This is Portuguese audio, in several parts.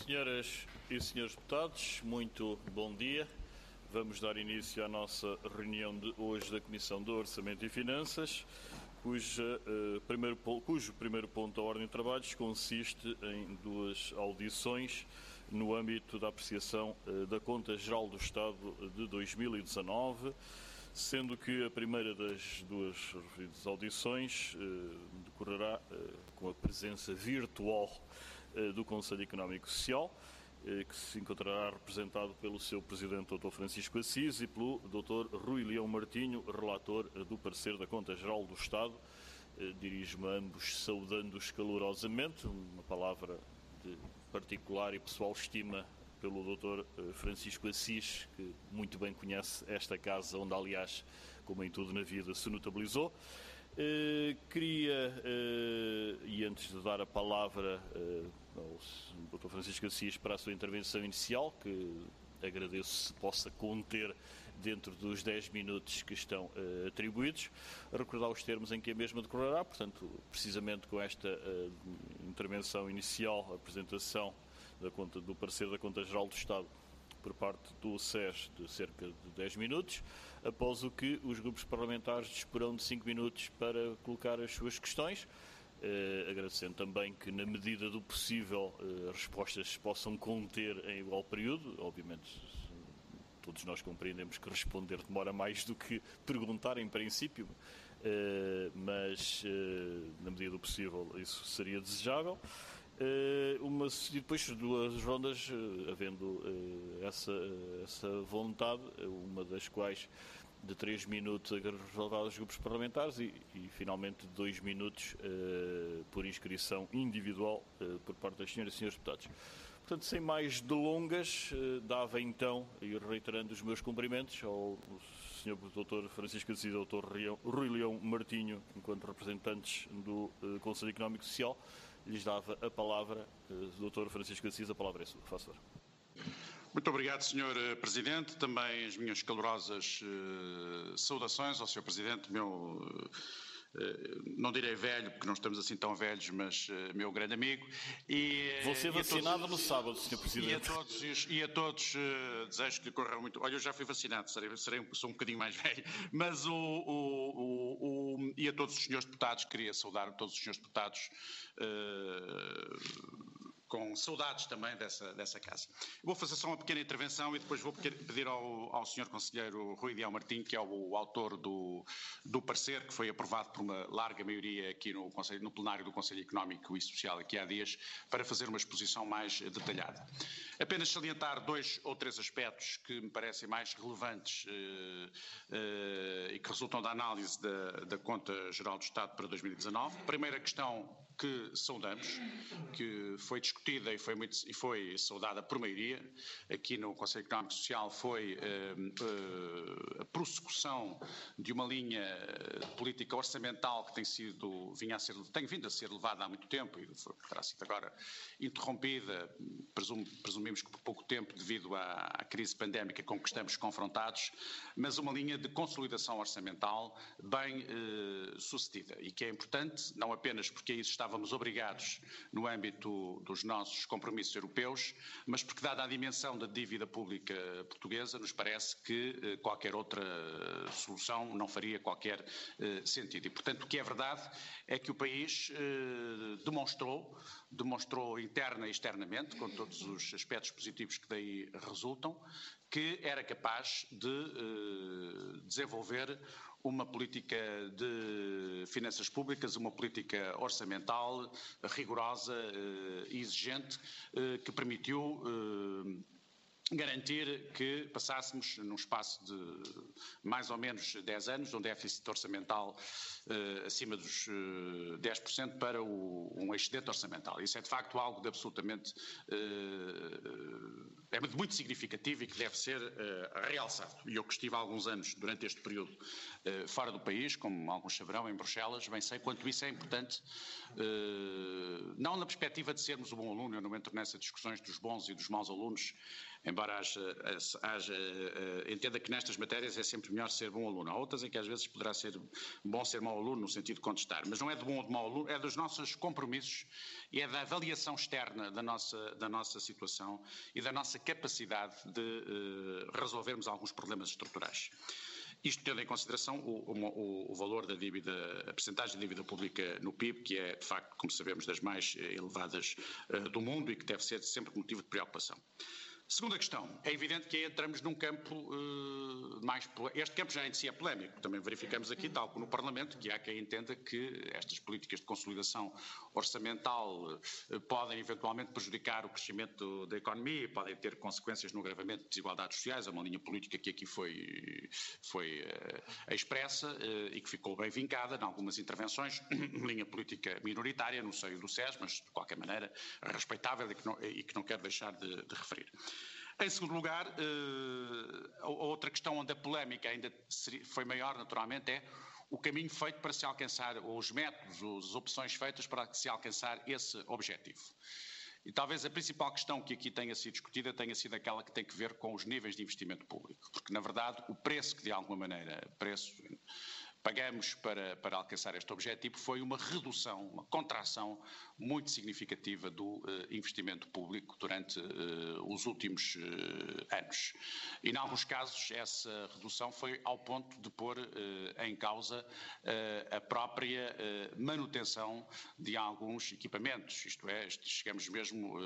Senhoras e senhores deputados, muito bom dia. Vamos dar início à nossa reunião de hoje da Comissão de Orçamento e Finanças, cujo primeiro ponto da ordem de trabalhos consiste em duas audições no âmbito da apreciação da Conta Geral do Estado de 2019, sendo que a primeira das duas audições decorrerá com a presença virtual do Conselho Económico e Social, que se encontrará representado pelo seu Presidente, Dr. Francisco Assis, e pelo Dr. Rui Leão Martinho, relator do parecer da Conta Geral do Estado. Dirijo-me a ambos saudando-os calorosamente, uma palavra de particular e pessoal estima pelo Dr. Francisco Assis, que muito bem conhece esta casa, onde, aliás, como em tudo na vida, se notabilizou. Queria, e antes de dar a palavra ao Dr. Francisco Assis para a sua intervenção inicial, que agradeço se possa conter dentro dos 10 minutos que estão atribuídos, recordar os termos em que a mesma decorrerá, portanto, precisamente com esta intervenção inicial, a apresentação do parecer da Conta Geral do Estado por parte do SES de cerca de 10 minutos, após o que os grupos parlamentares disporão de 5 minutos para colocar as suas questões, agradecendo também que, na medida do possível, as respostas se possam conter em igual período. Obviamente, todos nós compreendemos que responder demora mais do que perguntar, em princípio, mas, na medida do possível, isso seria desejável. E depois duas rondas, havendo essa vontade, uma das quais de 3 minutos reservada aos grupos parlamentares e finalmente 2 minutos por inscrição individual por parte das senhoras e senhores deputados. Portanto, sem mais delongas, dava então, e reiterando os meus cumprimentos ao Sr. Dr. Francisco Assis e ao Dr. Rui Leão Martinho, enquanto representantes do Conselho Económico e Social, lhes dava a palavra. Dr. Francisco Assis, a palavra é sua. Faça favor. Muito obrigado, Sr. Presidente. Também as minhas calorosas saudações ao Sr. Presidente, não direi velho, porque não estamos assim tão velhos, mas meu grande amigo. Vou ser vacinado no sábado, Sr. Presidente. E a todos desejo que lhe corra muito. Olha, eu já fui vacinado, sou um bocadinho mais velho, mas e a todos os senhores deputados, queria saudar a todos os senhores deputados com saudades também dessa casa. Vou fazer só uma pequena intervenção e depois vou pedir ao Sr. Conselheiro Rui Leão Martinho, que é o autor do parecer, que foi aprovado por uma larga maioria aqui no plenário do Conselho Económico e Social aqui há dias, para fazer uma exposição mais detalhada. Apenas salientar 2 ou 3 aspectos que me parecem mais relevantes e que resultam da análise da Conta Geral do Estado para 2019. Primeira questão que saudamos, que foi discutida e foi saudada por maioria aqui no Conselho Económico e Social, foi a prossecução de uma linha política orçamental que tem vindo a ser levada há muito tempo e terá sido agora interrompida, presumimos que por pouco tempo, devido à crise pandémica com que estamos confrontados, mas uma linha de consolidação orçamental bem sucedida e que é importante, não apenas porque a isso estávamos obrigados no âmbito dos nossos compromissos europeus, mas porque, dada a dimensão da dívida pública portuguesa, nos parece que qualquer outra solução não faria qualquer sentido. E, portanto, o que é verdade é que o país demonstrou interna e externamente, com todos os aspectos positivos que daí resultam, que era capaz de desenvolver uma política de finanças públicas, uma política orçamental rigorosa e exigente, que permitiu garantir que passássemos, num espaço de mais ou menos 10 anos, de um déficit orçamental acima dos 10% para um excedente orçamental. Isso é de facto algo de absolutamente muito significativo e que deve ser realçado. E eu que estive há alguns anos, durante este período, fora do país, como alguns saberão, em Bruxelas, bem sei quanto isso é importante, não na perspectiva de sermos um bom aluno, eu não entro nessas discussões dos bons e dos maus alunos, embora entenda que nestas matérias é sempre melhor ser bom aluno. Há outras em que às vezes poderá ser bom ser mau aluno, no sentido de contestar, mas não é de bom ou de mau aluno, é dos nossos compromissos e é da avaliação externa da nossa situação e da nossa capacidade de resolvermos alguns problemas estruturais. Isto tendo em consideração o valor da dívida, a percentagem de dívida pública no PIB, que é, de facto, como sabemos, das mais elevadas do mundo e que deve ser sempre motivo de preocupação. Segunda questão, é evidente que entramos num campo este campo já em si é polémico, também verificamos aqui, tal como no Parlamento, que há quem entenda que estas políticas de consolidação orçamental podem eventualmente prejudicar o crescimento da economia e podem ter consequências no agravamento de desigualdades sociais, é uma linha política que aqui foi expressa e que ficou bem vincada em algumas intervenções, linha política minoritária no seio do SES, mas de qualquer maneira respeitável e que não quero deixar de referir. Em segundo lugar, a outra questão onde a polémica ainda foi maior, naturalmente, é o caminho feito para se alcançar, ou os métodos, as opções feitas para se alcançar esse objetivo. E talvez a principal questão que aqui tenha sido discutida tenha sido aquela que tem que ver com os níveis de investimento público, porque, na verdade, o preço que, de alguma maneira, pagamos para alcançar este objetivo foi uma redução, uma contração muito significativa do investimento público durante os últimos anos. E, em alguns casos, essa redução foi ao ponto de pôr em causa a própria manutenção de alguns equipamentos, isto é, chegamos mesmo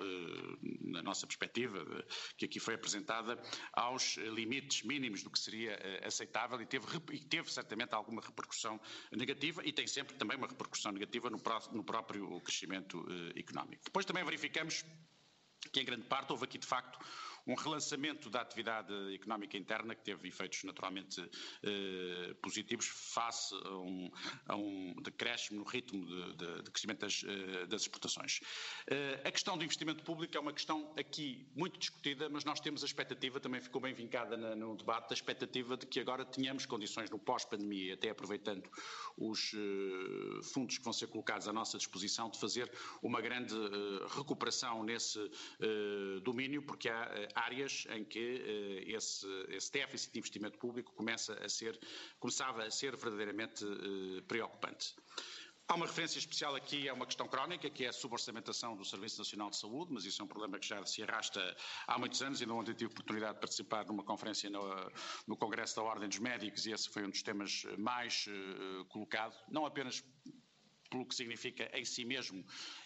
na nossa perspectiva, que aqui foi apresentada, aos limites mínimos do que seria aceitável e teve certamente alguma repercussão negativa e tem sempre também uma repercussão negativa no próprio crescimento económico. Depois também verificamos que em grande parte houve aqui de facto um relançamento da atividade económica interna que teve efeitos naturalmente positivos face a um decréscimo no ritmo de crescimento das exportações. A questão do investimento público é uma questão aqui muito discutida, mas nós temos a expectativa, também ficou bem vincada no debate, a expectativa de que agora tenhamos condições no pós-pandemia, até aproveitando os fundos que vão ser colocados à nossa disposição, de fazer uma grande recuperação nesse domínio, porque há áreas em que esse déficit de investimento público começava a ser verdadeiramente preocupante. Há uma referência especial aqui a uma questão crónica, que é a suborçamentação do Serviço Nacional de Saúde, mas isso é um problema que já se arrasta há muitos anos. Ainda ontem tive a oportunidade de participar numa conferência no Congresso da Ordem dos Médicos e esse foi um dos temas mais colocado, não apenas pelo que significa em si mesmo,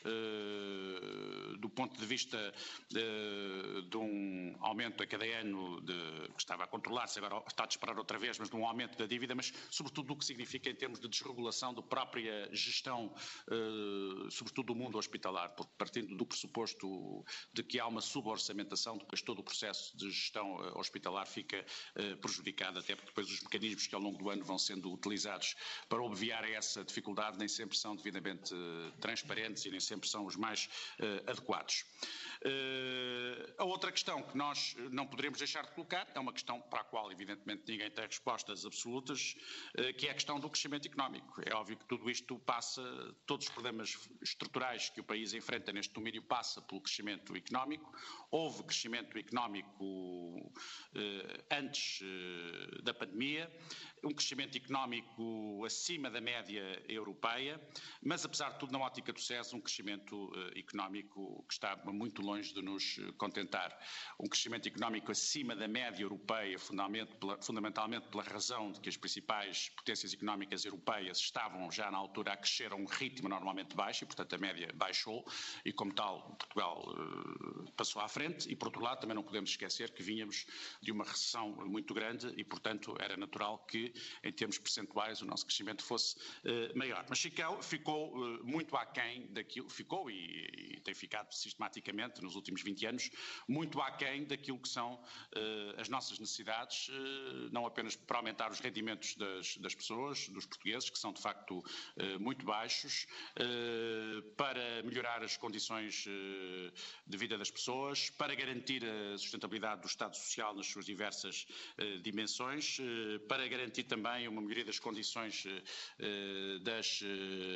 do ponto de vista de um aumento a cada ano que estava a controlar-se, agora está a disparar outra vez, mas de um aumento da dívida, mas sobretudo do que significa em termos de desregulação da própria gestão, sobretudo do mundo hospitalar, porque partindo do pressuposto de que há uma suborçamentação, depois todo o processo de gestão hospitalar fica prejudicado, até porque depois os mecanismos que ao longo do ano vão sendo utilizados para obviar a essa dificuldade nem sempre são devidamente transparentes e nem sempre são os mais adequados. A outra questão que nós não poderemos deixar de colocar é uma questão para a qual evidentemente ninguém tem respostas absolutas, que é a questão do crescimento económico. É óbvio que tudo isto todos os problemas estruturais que o país enfrenta neste domínio passa pelo crescimento económico. Houve crescimento económico antes da pandemia, um crescimento económico acima da média europeia, mas apesar de tudo na ótica do SES um crescimento económico que está muito longe de nos contentar. Um crescimento económico acima da média europeia, fundamentalmente pela razão de que as principais potências económicas europeias estavam já na altura a crescer a um ritmo normalmente baixo e portanto a média baixou e como tal Portugal passou à frente e por outro lado também não podemos esquecer que vínhamos de uma recessão muito grande e portanto era natural que em termos percentuais o nosso crescimento fosse maior. Mas ficou muito aquém daquilo, ficou e tem ficado sistematicamente nos últimos 20 anos, muito aquém daquilo que são as nossas necessidades, não apenas para aumentar os rendimentos das pessoas, dos portugueses, que são de facto muito baixos, para melhorar as condições de vida das pessoas, para garantir a sustentabilidade do Estado Social nas suas diversas dimensões, para garantir também uma melhoria das condições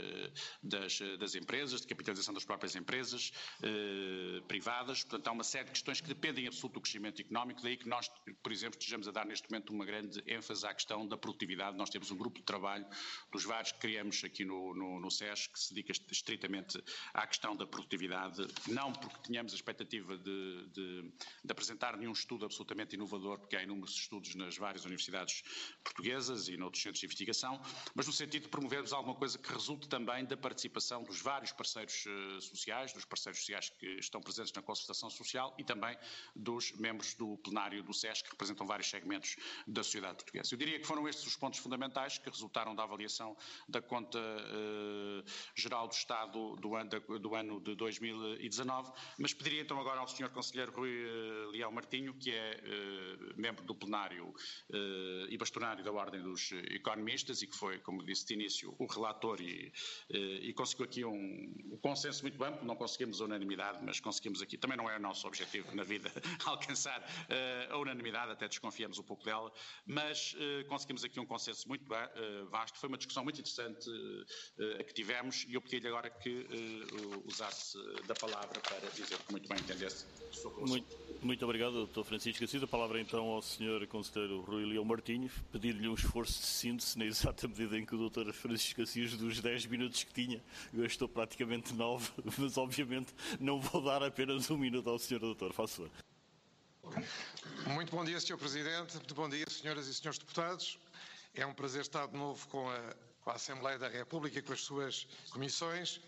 das empresas, de capitalização das próprias empresas privadas. Portanto, há uma série de questões que dependem em absoluto do crescimento económico, daí que nós, por exemplo, estejamos a dar neste momento uma grande ênfase à questão da produtividade. Nós temos um grupo de trabalho dos vários que criamos aqui no SES que se dedica estritamente à questão da produtividade, não porque tenhamos a expectativa de apresentar nenhum estudo absolutamente inovador, porque há inúmeros estudos nas várias universidades portuguesas e noutros centros de investigação, mas no sentido de promovermos alguma coisa que resulte também da participação dos vários parceiros sociais, dos parceiros sociais que estão presentes na concertação social e também dos membros do plenário do SES, que representam vários segmentos da sociedade portuguesa. Eu diria que foram estes os pontos fundamentais que resultaram da avaliação da conta geral do Estado do ano de 2019, mas pediria então agora ao Sr. Conselheiro Rui Leão Martinho, que é membro do plenário e bastonário da Ordem dos Economistas e que foi, como disse de início, o relator e conseguiu aqui um consenso muito amplo. Não conseguimos a unanimidade, mas conseguimos aqui, também não é o nosso objetivo na vida alcançar a unanimidade, até desconfiamos um pouco dela, mas conseguimos aqui um consenso muito vasto. Foi uma discussão muito interessante a que tivemos e eu pedi-lhe agora que usasse da palavra para dizer que muito bem entendesse sobre o assunto. Muito obrigado, Dr. Francisco Assis. A palavra então ao Sr. Conselheiro Rui Leão Martinho, pedir-lhe um esforço de síntese, na exata medida em que o Dr. Francisco Assis, dos 10 minutos que tinha, gastou praticamente 9, mas obviamente não vou dar apenas 1 minuto ao Sr. Doutor. Faça favor. Muito bom dia, Sr. Presidente. Muito bom dia, senhoras e senhores deputados. É um prazer estar de novo com a Assembleia da República e com as suas comissões.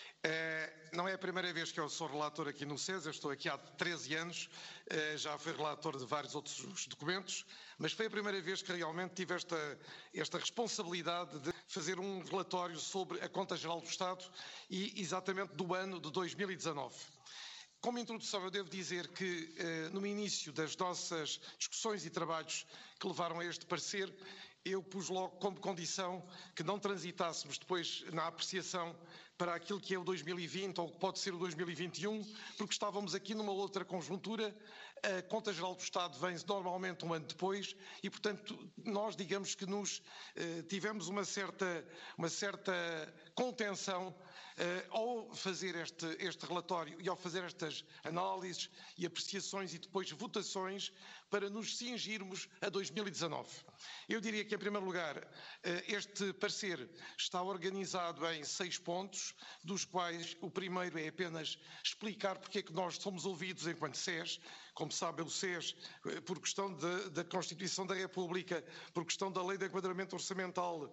Não é a primeira vez que eu sou relator aqui no SES, eu estou aqui há 13 anos, já fui relator de vários outros documentos, mas foi a primeira vez que realmente tive esta responsabilidade de fazer um relatório sobre a Conta Geral do Estado e exatamente do ano de 2019. Como introdução, eu devo dizer que no início das nossas discussões e trabalhos que levaram a este parecer, eu pus logo como condição que não transitássemos depois na apreciação para aquilo que é o 2020 ou que pode ser o 2021, porque estávamos aqui numa outra conjuntura. A Conta Geral do Estado vem normalmente um ano depois e, portanto, nós digamos que tivemos uma certa contenção ao fazer este relatório e ao fazer estas análises e apreciações e depois votações para nos cingirmos a 2019. Eu diria que, em primeiro lugar, este parecer está organizado em 6 pontos, dos quais o primeiro é apenas explicar porque é que nós somos ouvidos enquanto SES. Como sabem, o SES, por questão da Constituição da República, por questão da Lei de Enquadramento Orçamental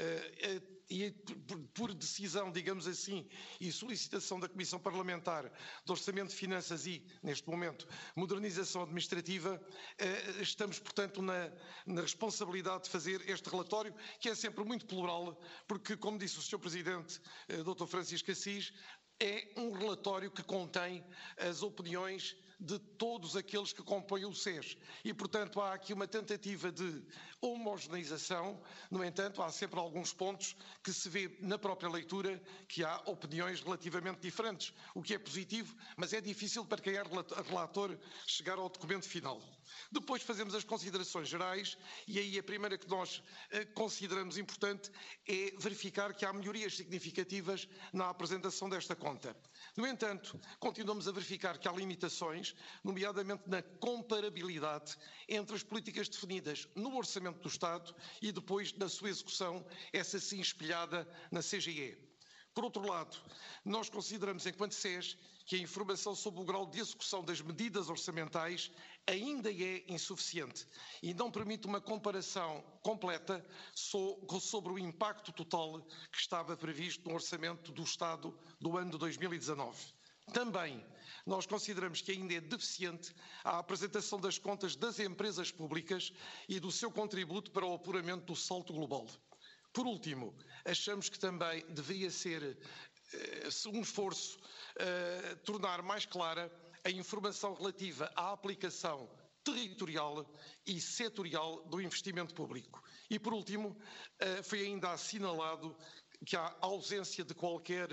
e por decisão, digamos assim, e solicitação da Comissão Parlamentar de Orçamento de Finanças e, neste momento, Modernização Administrativa, estamos, portanto, na responsabilidade de fazer este relatório, que é sempre muito plural, porque, como disse o Sr. Presidente, Dr. Francisco Assis, é um relatório que contém as opiniões de todos aqueles que compõem o SES e, portanto, há aqui uma tentativa de homogeneização. No entanto, há sempre alguns pontos que se vê na própria leitura que há opiniões relativamente diferentes, o que é positivo, mas é difícil para quem é relator chegar ao documento final. Depois fazemos as considerações gerais e aí a primeira que nós consideramos importante é verificar que há melhorias significativas na apresentação desta conta. No entanto, continuamos a verificar que há limitações, nomeadamente na comparabilidade entre as políticas definidas no Orçamento do Estado e depois na sua execução, essa sim espelhada na CGE. Por outro lado, nós consideramos, enquanto SES, que a informação sobre o grau de execução das medidas orçamentais ainda é insuficiente e não permite uma comparação completa sobre o impacto total que estava previsto no Orçamento do Estado do ano de 2019. Também nós consideramos que ainda é deficiente a apresentação das contas das empresas públicas e do seu contributo para o apuramento do saldo global. Por último, achamos que também deveria ser um esforço tornar mais clara a informação relativa à aplicação territorial e setorial do investimento público. E, por último, foi ainda assinalado que há ausência de qualquer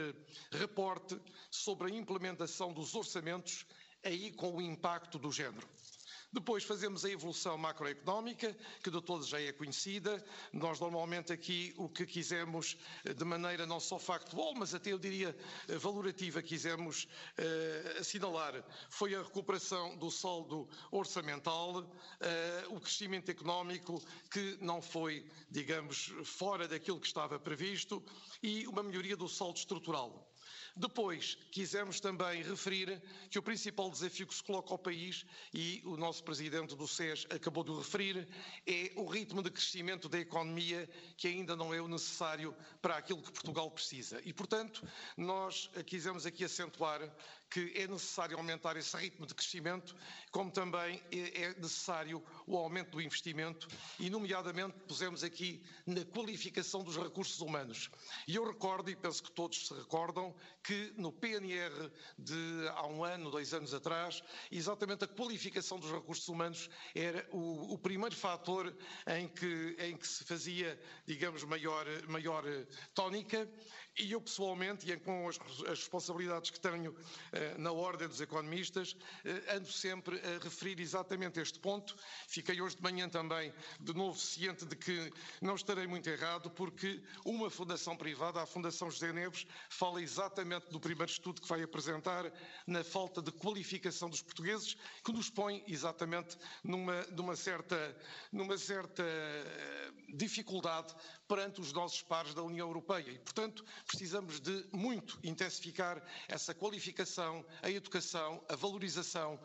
reporte sobre a implementação dos orçamentos, aí com o impacto do género. Depois fazemos a evolução macroeconómica, que de todos já é conhecida. Nós normalmente aqui o que quisemos, de maneira não só factual, mas até eu diria valorativa, quisemos assinalar, foi a recuperação do saldo orçamental, o crescimento económico que não foi, digamos, fora daquilo que estava previsto e uma melhoria do saldo estrutural. Depois, quisemos também referir que o principal desafio que se coloca ao país, e o nosso presidente do SES acabou de o referir, é o ritmo de crescimento da economia, que ainda não é o necessário para aquilo que Portugal precisa. E, portanto, nós quisemos aqui acentuar que é necessário aumentar esse ritmo de crescimento, como também é necessário o aumento do investimento e, nomeadamente, pusemos aqui na qualificação dos recursos humanos. E eu recordo, e penso que todos se recordam, que no PNR de há 1 ano, 2 anos atrás, exatamente a qualificação dos recursos humanos era o primeiro fator em que se fazia, digamos, maior tónica. E eu pessoalmente, e com as responsabilidades que tenho na Ordem dos Economistas, ando sempre a referir exatamente este ponto. Fiquei hoje de manhã também de novo ciente de que não estarei muito errado, porque uma fundação privada, a Fundação José Neves, fala exatamente do primeiro estudo que vai apresentar na falta de qualificação dos portugueses, que nos põe exatamente numa certa dificuldade perante os nossos pares da União Europeia. E, portanto, precisamos de muito intensificar essa qualificação, a educação, a valorização,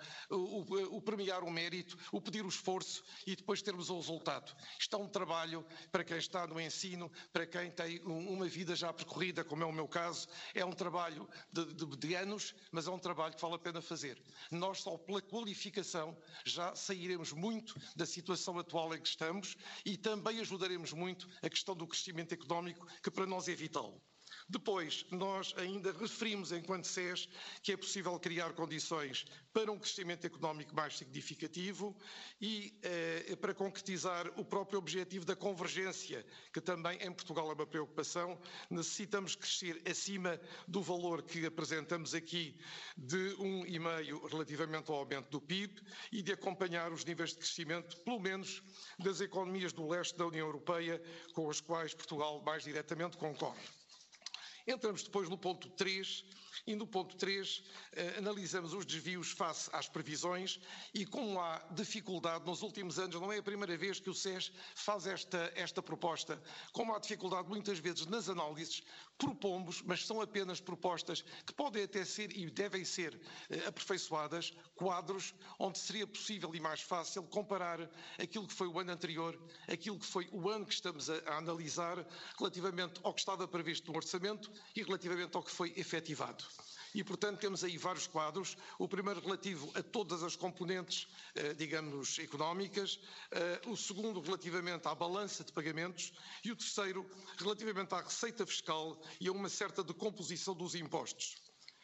o premiar o mérito, o pedir o esforço e depois termos o resultado. Isto é um trabalho para quem está no ensino, para quem tem uma vida já percorrida, como é o meu caso, é um trabalho de anos, mas é um trabalho que vale a pena fazer. Nós só pela qualificação já sairemos muito da situação atual em que estamos e também ajudaremos muito a questão do crescimento económico, que para nós é vital. Depois, nós ainda referimos, enquanto SES, que é possível criar condições para um crescimento económico mais significativo e para concretizar o próprio objetivo da convergência, que também em Portugal é uma preocupação. Necessitamos crescer acima do valor que apresentamos aqui de 1,5% relativamente ao aumento do PIB e de acompanhar os níveis de crescimento, pelo menos, das economias do leste da União Europeia, com as quais Portugal mais diretamente concorre. Entramos depois no ponto 3, e no ponto 3 analisamos os desvios face às previsões e como há dificuldade nos últimos anos, não é a primeira vez que o SES faz esta proposta, como há dificuldade muitas vezes nas análises, propomos, mas são apenas propostas que podem até ser e devem ser aperfeiçoadas, quadros onde seria possível e mais fácil comparar aquilo que foi o ano anterior, aquilo que foi o ano que estamos a analisar, relativamente ao que estava previsto no orçamento e relativamente ao que foi efetivado. E, portanto, temos aí vários quadros. O primeiro relativo a todas as componentes, digamos, económicas. O segundo relativamente à balança de pagamentos. E o terceiro relativamente à receita fiscal e a uma certa decomposição dos impostos.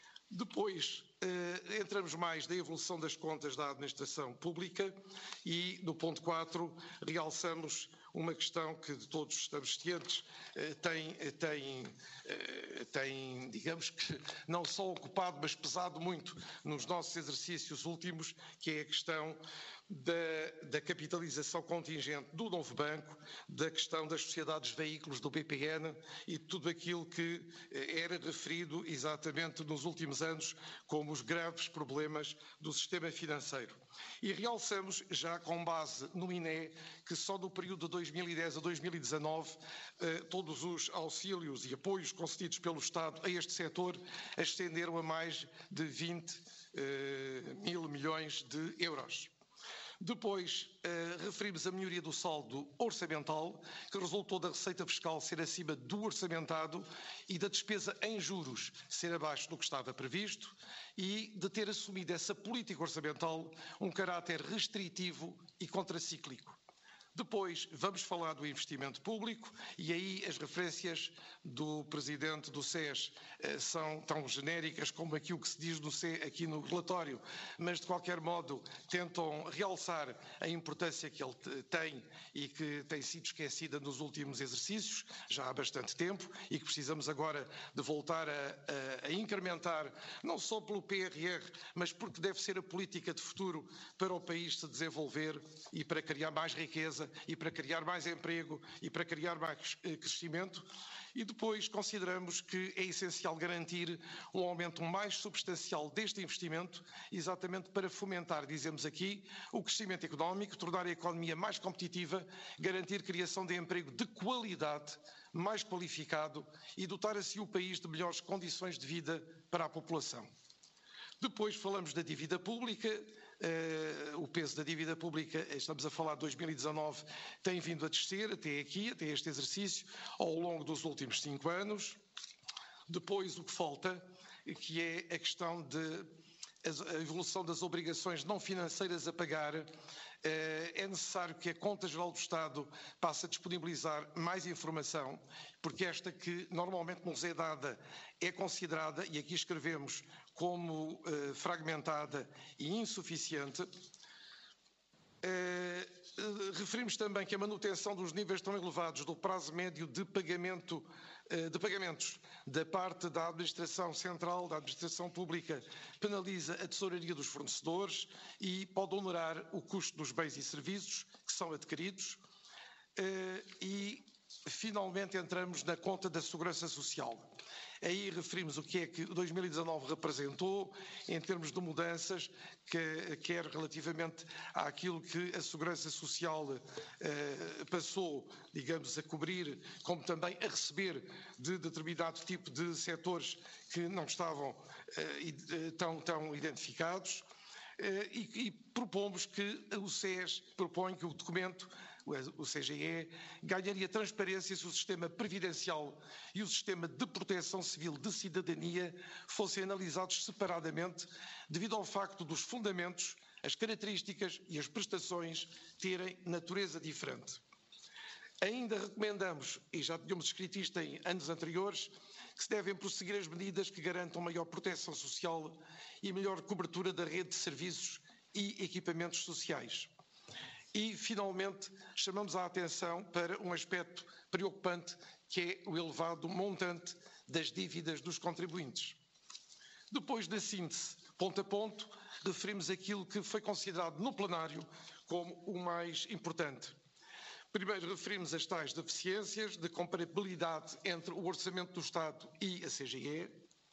Depois, entramos mais na evolução das contas da administração pública e, no ponto 4, realçamos uma questão que de todos estamos cientes, tem, digamos que, não só ocupado, mas pesado muito nos nossos exercícios últimos, que é a questão da capitalização contingente do novo banco, da questão das sociedades veículos do BPN e tudo aquilo que era referido exatamente nos últimos anos como os graves problemas do sistema financeiro. E realçamos, já com base no INE, que só no período de 2010 a 2019, todos os auxílios e apoios concedidos pelo Estado a este setor ascenderam a mais de 20 mil milhões de euros. Depois, referimos a melhoria do saldo orçamental, que resultou da receita fiscal ser acima do orçamentado e da despesa em juros ser abaixo do que estava previsto e de ter assumido essa política orçamental um caráter restritivo e contracíclico. Depois vamos falar do investimento público e aí as referências do Presidente do SES são tão genéricas como aquilo que se diz aqui no relatório, mas de qualquer modo tentam realçar a importância que ele tem e que tem sido esquecida nos últimos exercícios, já há bastante tempo, e que precisamos agora de voltar a incrementar, não só pelo PRR, mas porque deve ser a política de futuro para o país se desenvolver e para criar mais riqueza e para criar mais emprego e para criar mais crescimento. E depois consideramos que é essencial garantir um aumento mais substancial deste investimento, exatamente para fomentar, dizemos aqui, o crescimento económico, tornar a economia mais competitiva, garantir criação de emprego de qualidade, mais qualificado e dotar assim o país de melhores condições de vida para a população. Depois falamos da dívida pública. O peso da dívida pública, estamos a falar de 2019, tem vindo a descer até aqui, até este exercício, ao longo dos últimos 5 anos. Depois o que falta, que é a questão a evolução das obrigações não financeiras a pagar. É necessário que a Conta Geral do Estado passe a disponibilizar mais informação, porque esta que normalmente nos é dada é considerada, e aqui escrevemos, como fragmentada e insuficiente. Referimos também que a manutenção dos níveis tão elevados do prazo médio de pagamentos da parte da Administração Central, da Administração Pública, penaliza a tesouraria dos fornecedores e pode onerar o custo dos bens e serviços que são adquiridos. E, finalmente, entramos na conta da Segurança Social. Aí referimos o que é que 2019 representou em termos de mudanças, quer relativamente àquilo que a Segurança Social passou, digamos, a cobrir, como também a receber de determinado tipo de setores que não estavam tão identificados. E propomos que o SES propõe que o documento, o CGE, ganharia transparência se o sistema previdencial e o sistema de proteção civil de cidadania fossem analisados separadamente, devido ao facto dos fundamentos, as características e as prestações terem natureza diferente. Ainda recomendamos, e já tínhamos escrito isto em anos anteriores, que se devem prosseguir as medidas que garantam maior proteção social e melhor cobertura da rede de serviços e equipamentos sociais. E, finalmente, chamamos a atenção para um aspecto preocupante, que é o elevado montante das dívidas dos contribuintes. Depois da síntese, ponto a ponto, referimos aquilo que foi considerado no plenário como o mais importante. Primeiro, referimos as tais deficiências de comparabilidade entre o Orçamento do Estado e a CGE.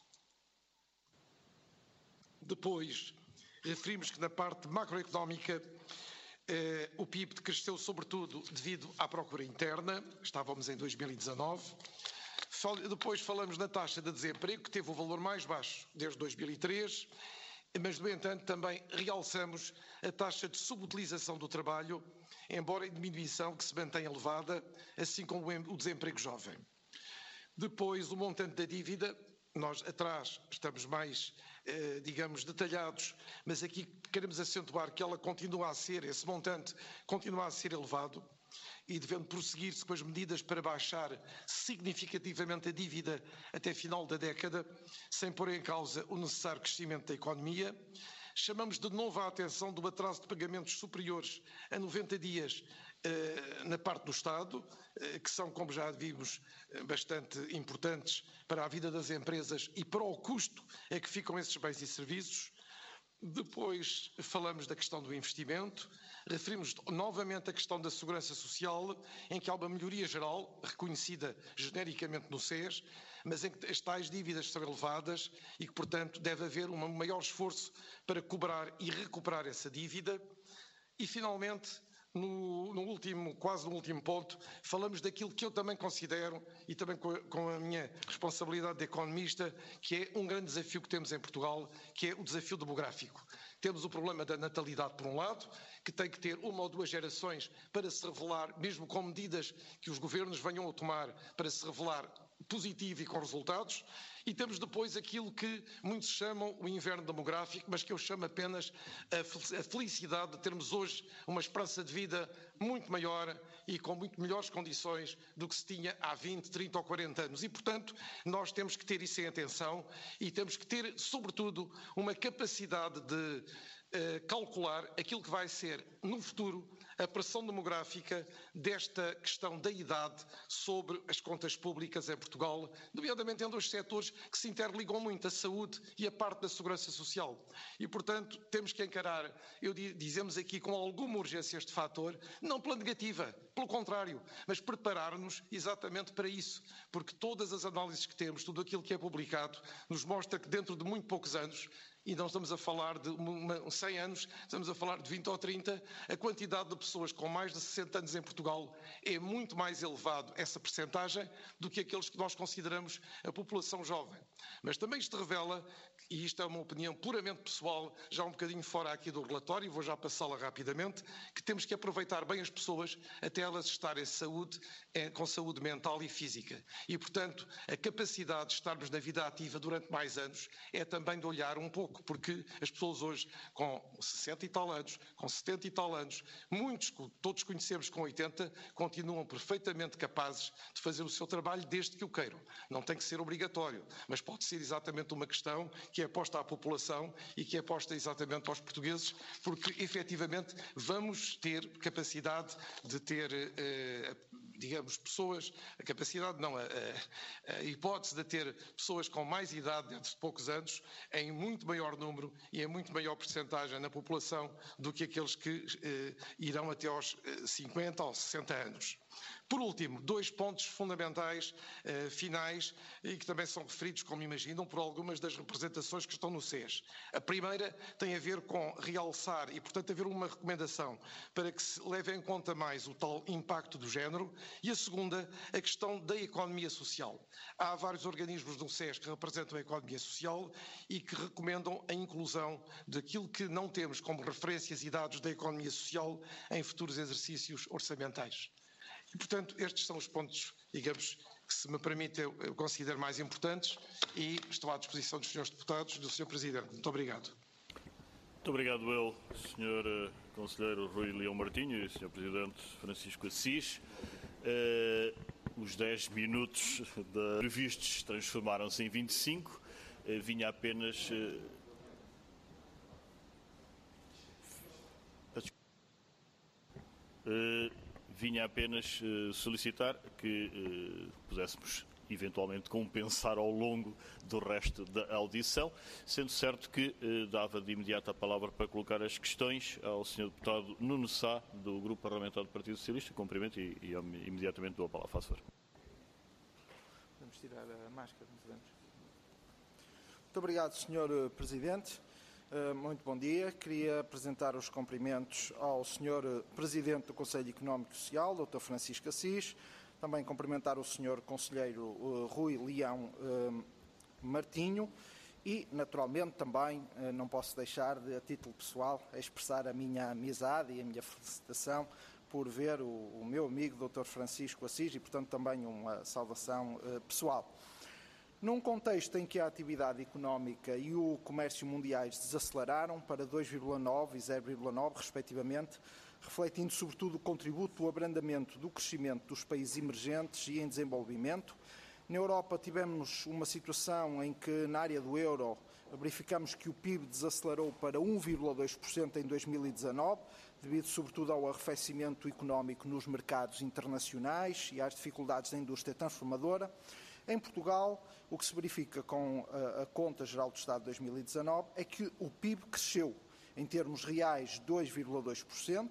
Depois, referimos que na parte macroeconómica o PIB cresceu sobretudo devido à procura interna, estávamos em 2019. Depois falamos na taxa de desemprego, que teve o valor mais baixo desde 2003, mas, no entanto, também realçamos a taxa de subutilização do trabalho, embora em diminuição, que se mantém elevada, assim como o desemprego jovem. Depois, o montante da dívida, nós atrás estamos mais, digamos, detalhados, mas aqui queremos acentuar que ela continua a ser, esse montante continua a ser elevado e devendo prosseguir-se com as medidas para baixar significativamente a dívida até final da década, sem pôr em causa o necessário crescimento da economia. Chamamos de novo a atenção do atraso de pagamentos superiores a 90 dias na parte do Estado, que são, como já vimos, bastante importantes para a vida das empresas e para o custo a que ficam esses bens e serviços. Depois falamos da questão do investimento, referimos novamente a questão da segurança social, em que há uma melhoria geral, reconhecida genericamente no SES, mas em que as tais dívidas são elevadas e que, portanto, deve haver um maior esforço para cobrar e recuperar essa dívida. E, finalmente, quase no último ponto, falamos daquilo que eu também considero, e também com a minha responsabilidade de economista, que é um grande desafio que temos em Portugal, que é o desafio demográfico. Temos o problema da natalidade, por um lado, que tem que ter 1 ou 2 gerações para se revelar, mesmo com medidas que os governos venham a tomar para se revelar positivo e com resultados, e temos depois aquilo que muitos chamam o inverno demográfico, mas que eu chamo apenas a felicidade de termos hoje uma esperança de vida muito maior e com muito melhores condições do que se tinha há 20, 30 ou 40 anos. E, portanto, nós temos que ter isso em atenção e temos que ter, sobretudo, uma capacidade de calcular aquilo que vai ser, no futuro, a pressão demográfica desta questão da idade sobre as contas públicas em Portugal, nomeadamente em dois setores que se interligam muito, a saúde e a parte da segurança social. E, portanto, temos que encarar, dizemos aqui com alguma urgência este fator, não pela negativa, pelo contrário, mas preparar-nos exatamente para isso, porque todas as análises que temos, tudo aquilo que é publicado, nos mostra que dentro de muito poucos anos, e não estamos a falar de 100 anos, estamos a falar de 20 ou 30, a quantidade de pessoas com mais de 60 anos em Portugal é muito mais elevado, essa percentagem, do que aqueles que nós consideramos a população jovem. Mas também isto revela, e isto é uma opinião puramente pessoal, já um bocadinho fora aqui do relatório, e vou já passá-la rapidamente, que temos que aproveitar bem as pessoas até elas estarem com saúde mental e física. E, portanto, a capacidade de estarmos na vida ativa durante mais anos é também de olhar um pouco, porque as pessoas hoje com 60 e tal anos, com 70 e tal anos, muitos que todos conhecemos com 80, continuam perfeitamente capazes de fazer o seu trabalho desde que o queiram. Não tem que ser obrigatório, mas pode ser exatamente uma questão que é posta à população e que é posta exatamente aos portugueses, porque efetivamente vamos ter capacidade de ter, digamos, pessoas, a capacidade não, a hipótese de ter pessoas com mais idade dentro de poucos anos em muito maior número e em muito maior percentagem na população do que aqueles que irão até aos 50 ou 60 anos. Por último, dois pontos fundamentais finais e que também são referidos, como imaginam, por algumas das representações que estão no SES. A primeira tem a ver com realçar e, portanto, haver uma recomendação para que se leve em conta mais o tal impacto do género, e a segunda, a questão da economia social. Há vários organismos do SES que representam a economia social e que recomendam a inclusão daquilo que não temos como referências e dados da economia social em futuros exercícios orçamentais. E, portanto, estes são os pontos, digamos, que, se me permite, eu considero mais importantes e estou à disposição dos senhores deputados e do Sr. Presidente. Muito obrigado. Muito obrigado, eu, Sr. Conselheiro Rui Leão Martinho e Sr. Presidente Francisco Assis. Os 10 minutos previstos transformaram-se em 25. Vinha apenas... Vinha apenas solicitar que pudéssemos eventualmente compensar ao longo do resto da audição, sendo certo que dava de imediato a palavra para colocar as questões ao Sr. Deputado Nuno Sá, do Grupo Parlamentar do Partido Socialista. Cumprimento e imediatamente dou a palavra. Faço favor. Vamos tirar a máscara, não podemos. Muito obrigado, Sr. Presidente. Muito bom dia. Queria apresentar os cumprimentos ao Sr. Presidente do Conselho Económico e Social, Dr. Francisco Assis, também cumprimentar o Sr. Conselheiro Rui Leão Martinho e, naturalmente, também não posso deixar de, a título pessoal, expressar a minha amizade e a minha felicitação por ver o meu amigo Dr. Francisco Assis e, portanto, também uma saudação pessoal. Num contexto em que a atividade económica e o comércio mundiais desaceleraram para 2,9% e 0,9%, respectivamente, refletindo sobretudo o contributo do abrandamento do crescimento dos países emergentes e em desenvolvimento. Na Europa tivemos uma situação em que, na área do euro, verificamos que o PIB desacelerou para 1,2% em 2019, devido sobretudo ao arrefecimento económico nos mercados internacionais e às dificuldades da indústria transformadora. Em Portugal, o que se verifica com a Conta Geral do Estado de 2019 é que o PIB cresceu em termos reais 2,2%,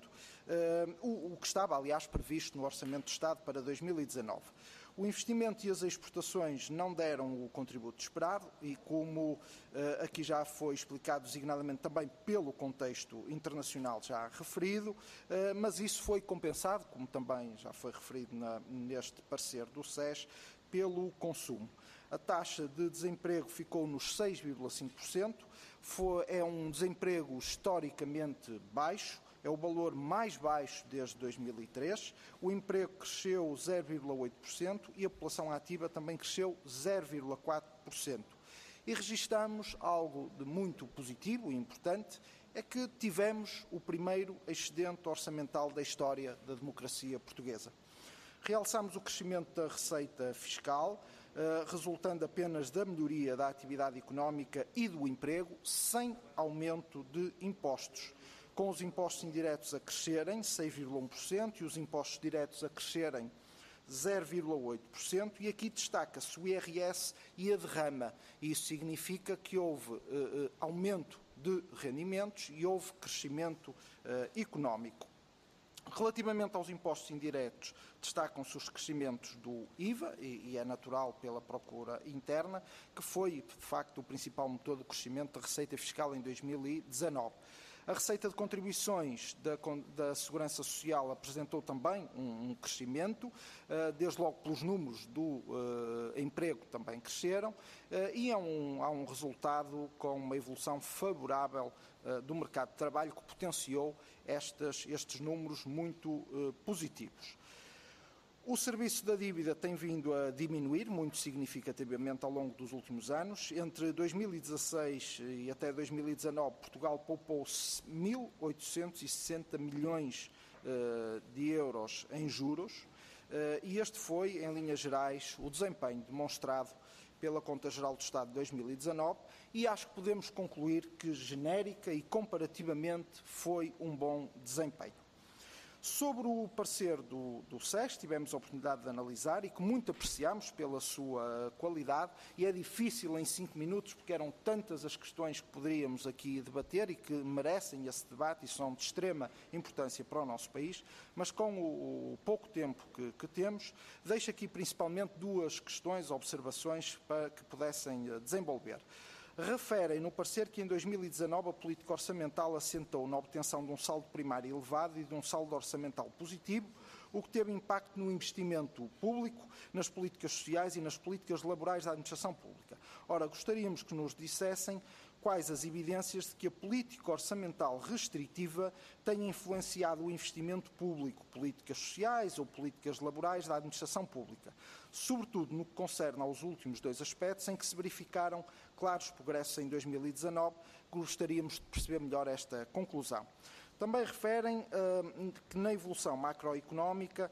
o que estava, aliás, previsto no Orçamento do Estado para 2019. O investimento e as exportações não deram o contributo esperado e, como aqui já foi explicado designadamente também pelo contexto internacional já referido, mas isso foi compensado, como também já foi referido neste parecer do SES, pelo consumo. A taxa de desemprego ficou nos 6,5%, é um desemprego historicamente baixo, é o valor mais baixo desde 2003, o emprego cresceu 0,8% e a população ativa também cresceu 0,4%. E registramos algo de muito positivo e importante, é que tivemos o primeiro excedente orçamental da história da democracia portuguesa. Realçamos o crescimento da receita fiscal, resultando apenas da melhoria da atividade económica e do emprego, sem aumento de impostos. Com os impostos indiretos a crescerem 6,1% e os impostos diretos a crescerem 0,8%, e aqui destaca-se o IRS e a derrama. Isso significa que houve aumento de rendimentos e houve crescimento económico. Relativamente aos impostos indiretos, destacam-se os crescimentos do IVA, e é natural pela procura interna, que foi, de facto, o principal motor do crescimento da receita fiscal em 2019. A receita de contribuições da Segurança Social apresentou também um crescimento, desde logo pelos números do emprego também cresceram, e há um resultado com uma evolução favorável do mercado de trabalho que potenciou estes números muito positivos. O serviço da dívida tem vindo a diminuir muito significativamente ao longo dos últimos anos. Entre 2016 e até 2019, Portugal poupou 1.860 milhões de euros em juros, e este foi, em linhas gerais, o desempenho demonstrado pela Conta Geral do Estado de 2019, e acho que podemos concluir que, genérica e comparativamente, foi um bom desempenho. Sobre o parecer do SES, tivemos a oportunidade de analisar e que muito apreciamos pela sua qualidade, e é difícil em 5 minutos, porque eram tantas as questões que poderíamos aqui debater e que merecem esse debate e são de extrema importância para o nosso país, mas com o pouco tempo que temos, deixo aqui principalmente 2 questões, observações para que pudessem desenvolver. Referem no parecer que em 2019 a política orçamental assentou na obtenção de um saldo primário elevado e de um saldo orçamental positivo, o que teve impacto no investimento público, nas políticas sociais e nas políticas laborais da administração pública. Ora, gostaríamos que nos dissessem quais as evidências de que a política orçamental restritiva tenha influenciado o investimento público, políticas sociais ou políticas laborais da administração pública, sobretudo no que concerne aos últimos 2 aspectos em que se verificaram claros progressos em 2019, gostaríamos de perceber melhor esta conclusão. Também referem que na evolução macroeconómica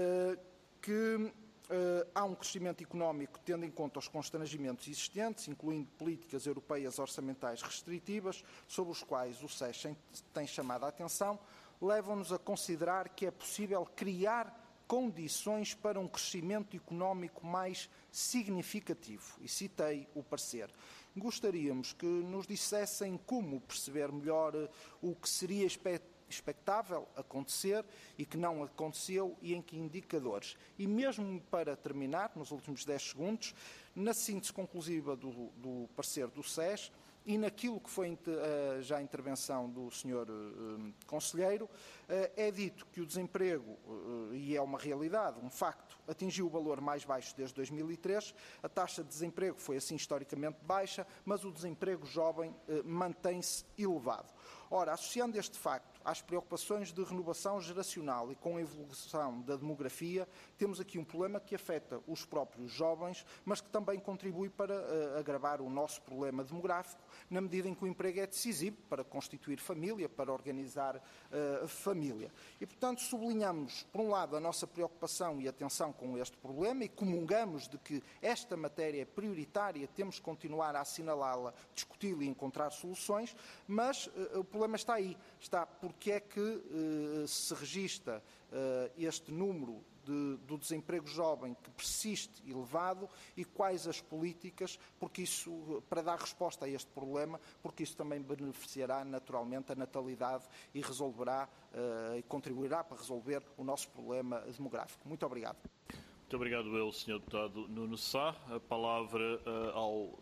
há um crescimento económico tendo em conta os constrangimentos existentes, incluindo políticas europeias orçamentais restritivas, sobre os quais o SES tem chamado a atenção, levam-nos a considerar que é possível criar condições para um crescimento económico mais significativo. E citei o parecer. Gostaríamos que nos dissessem como perceber melhor o que seria expectável acontecer e que não aconteceu e em que indicadores. E mesmo para terminar, nos últimos 10 segundos, na síntese conclusiva do parecer do SES e naquilo que foi já a intervenção do Sr. Conselheiro, é dito que o desemprego, e é uma realidade, um facto, atingiu o valor mais baixo desde 2003, a taxa de desemprego foi assim historicamente baixa, mas o desemprego jovem mantém-se elevado. Ora, associando este facto às preocupações de renovação geracional e com a evolução da demografia, temos aqui um problema que afeta os próprios jovens, mas que também contribui para agravar o nosso problema demográfico, na medida em que o emprego é decisivo para constituir família, para organizar família. E, portanto, sublinhamos, por um lado, a nossa preocupação e atenção com este problema e comungamos de que esta matéria é prioritária, temos que continuar a assinalá-la, discuti-la e encontrar soluções, mas o problema está aí, está porque é que se registra este número do desemprego jovem que persiste elevado e quais as políticas, porque isso, para dar resposta a este problema, porque isso também beneficiará naturalmente a natalidade e resolverá e contribuirá para resolver o nosso problema demográfico. Muito obrigado. Muito obrigado eu, Sr. Deputado Nuno Sá. A palavra ao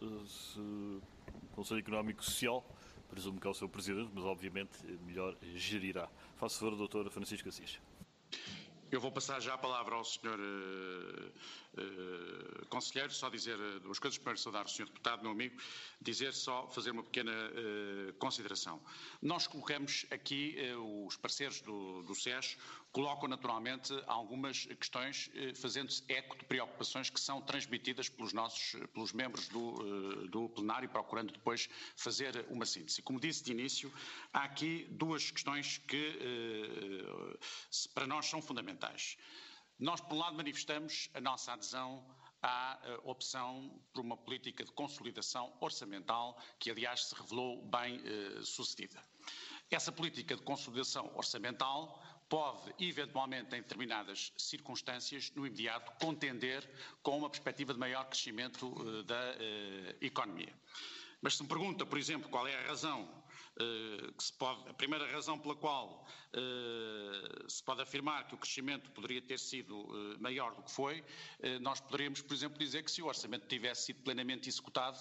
Conselho Económico e Social. Presumo que é o Sr. Presidente, mas obviamente melhor gerirá. Faço favor, Dr. Francisco Assis. Eu vou passar já a palavra ao Sr. Conselheiro, só dizer duas coisas. Primeiro, saudar o Sr. Deputado, meu amigo, fazer uma pequena consideração. Nós colocamos aqui, os parceiros do SES colocam naturalmente algumas questões, fazendo-se eco de preocupações que são transmitidas pelos membros do plenário, procurando depois fazer uma síntese. Como disse de início, há aqui duas questões que para nós são fundamentais. Nós, por um lado, manifestamos a nossa adesão à opção por uma política de consolidação orçamental que, aliás, se revelou bem sucedida. Essa política de consolidação orçamental pode, eventualmente, em determinadas circunstâncias, no imediato, contender com uma perspectiva de maior crescimento da economia. Mas se me pergunta, por exemplo, qual é a razão a primeira razão pela qual se pode afirmar que o crescimento poderia ter sido maior do que foi, nós poderíamos, por exemplo, dizer que se o orçamento tivesse sido plenamente executado,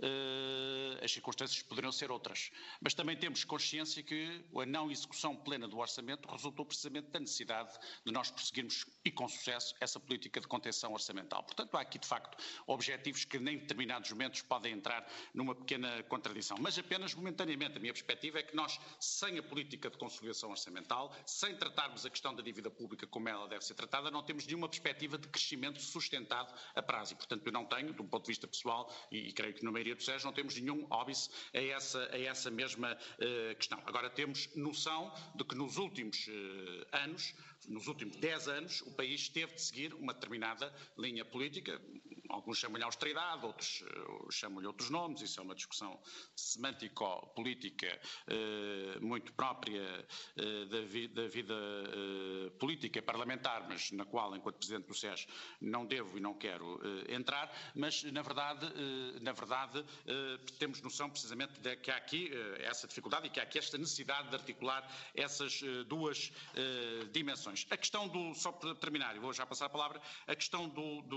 as circunstâncias poderiam ser outras. Mas também temos consciência que a não execução plena do orçamento resultou precisamente da necessidade de nós prosseguirmos, e com sucesso, essa política de contenção orçamental. Portanto, há aqui, de facto, objetivos que em determinados momentos podem entrar numa pequena contradição, mas apenas momentaneamente. A minha perspectiva é que nós, sem a política de consolidação orçamental, sem tratarmos a questão da dívida pública como ela deve ser tratada, não temos nenhuma perspectiva de crescimento sustentado a prazo. E, portanto, eu não tenho, do ponto de vista pessoal, e creio que na maioria dos SES, não temos nenhum óbice a essa mesma questão. Agora, temos noção de que nos últimos anos, nos últimos 10 anos, o país teve de seguir uma determinada linha política. Alguns chamam-lhe austeridade, outros chamam-lhe outros nomes. Isso é uma discussão semântico-política muito própria da vida política parlamentar, mas na qual, enquanto Presidente do SES, não devo e não quero entrar. Mas, na verdade, temos noção precisamente de que há aqui essa dificuldade e que há aqui esta necessidade de articular essas duas dimensões. A questão só para terminar, e vou já passar a palavra, a questão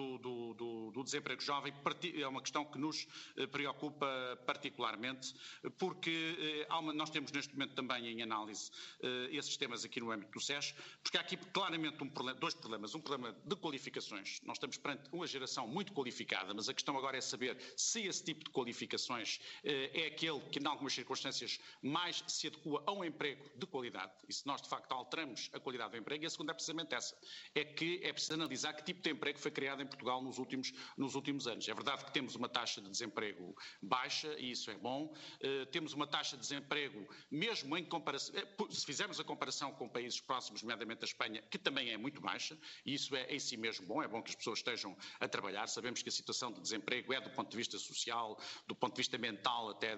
do desemprego jovem é uma questão que nos preocupa particularmente, porque nós temos neste momento também em análise esses temas aqui no âmbito do SES, porque há aqui claramente dois problemas. Um problema de qualificações. Nós estamos perante uma geração muito qualificada, mas a questão agora é saber se esse tipo de qualificações é aquele que, em algumas circunstâncias, mais se adequa a um emprego de qualidade, e se nós, de facto, alteramos a qualidade do emprego. E a segunda é precisamente essa, é que é preciso analisar que tipo de emprego foi criado em Portugal nos últimos anos. É verdade que temos uma taxa de desemprego baixa, e isso é bom. Temos uma taxa de desemprego, mesmo em comparação, se fizermos a comparação com países próximos, nomeadamente a Espanha, que também é muito baixa, e isso é em si mesmo bom. É bom que as pessoas estejam a trabalhar. Sabemos que a situação de desemprego é, do ponto de vista social, do ponto de vista mental, até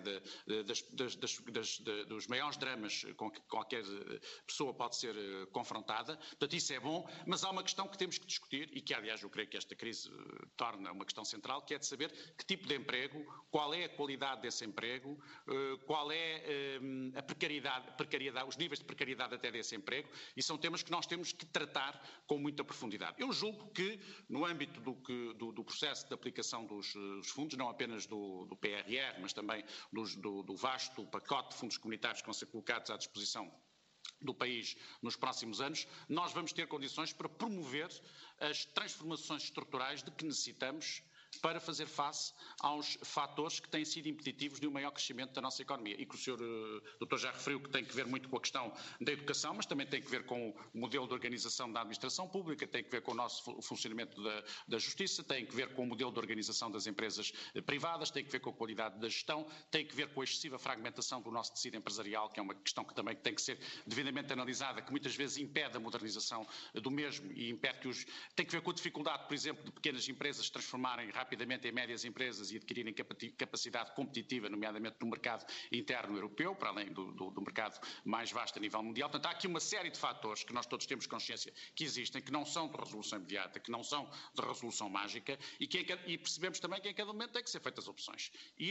dos maiores dramas com que qualquer pessoa pode ser confrontada. Portanto, isso é bom, mas há uma questão que temos que discutir e que, aliás, eu creio que esta crise torna uma questão central, que é de saber que tipo de emprego, qual é a qualidade desse emprego, qual é a precariedade, os níveis de precariedade até desse emprego, e são temas que nós temos que tratar com muita profundidade. Eu julgo que, no âmbito do processo de aplicação dos fundos, não apenas do PRR, mas também do vasto pacote de fundos comunitários que vão ser colocados à disposição do país nos próximos anos, nós vamos ter condições para promover as transformações estruturais de que necessitamos para fazer face aos fatores que têm sido impeditivos de um maior crescimento da nossa economia e que o Sr. Doutor já referiu, que tem que ver muito com a questão da educação, mas também tem que ver com o modelo de organização da administração pública, tem que ver com o nosso funcionamento da justiça, tem que ver com o modelo de organização das empresas privadas, tem que ver com a qualidade da gestão, tem que ver com a excessiva fragmentação do nosso tecido empresarial, que é uma questão que também tem que ser devidamente analisada, que muitas vezes impede a modernização do mesmo e impede que tem que ver com a dificuldade, por exemplo, de pequenas empresas se transformarem rapidamente em médias empresas e adquirirem capacidade competitiva, nomeadamente no mercado interno europeu, para além do mercado mais vasto a nível mundial. Portanto, há aqui uma série de fatores que nós todos temos consciência que existem, que não são de resolução imediata, que não são de resolução mágica e percebemos também que em cada momento têm que ser feitas opções. E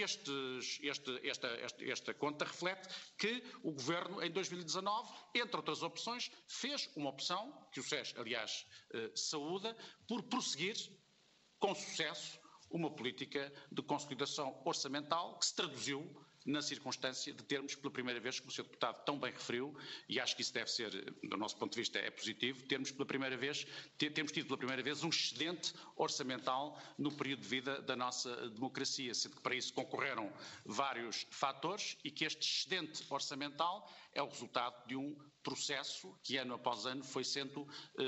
esta conta reflete que o Governo, em 2019, entre outras opções, fez uma opção, que o SES, aliás, saúda, por prosseguir com sucesso uma política de consolidação orçamental que se traduziu na circunstância de termos pela primeira vez, como o Sr. Deputado tão bem referiu, e acho que isso deve ser, do nosso ponto de vista, é positivo, termos tido pela primeira vez um excedente orçamental no período de vida da nossa democracia, sendo que para isso concorreram vários fatores e que este excedente orçamental é o resultado de um processo que ano após ano foi sendo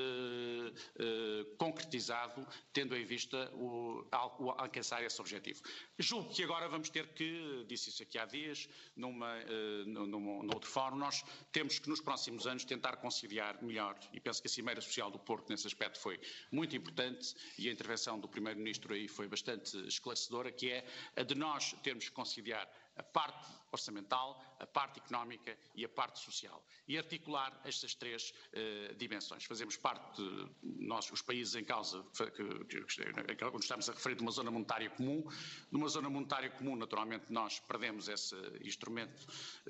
concretizado, tendo em vista alcançar esse objetivo. Julgo que agora vamos ter que, disse isso aqui há dias, num outro fórum, nós temos que nos próximos anos tentar conciliar melhor, e penso que a Cimeira Social do Porto nesse aspecto foi muito importante e a intervenção do Primeiro-Ministro aí foi bastante esclarecedora, que é a de nós termos que conciliar a parte orçamental, a parte económica e a parte social. E articular estas três dimensões. Fazemos parte, nós, os países em causa, onde estamos a referir de uma zona monetária comum. Numa zona monetária comum, naturalmente, nós perdemos esse instrumento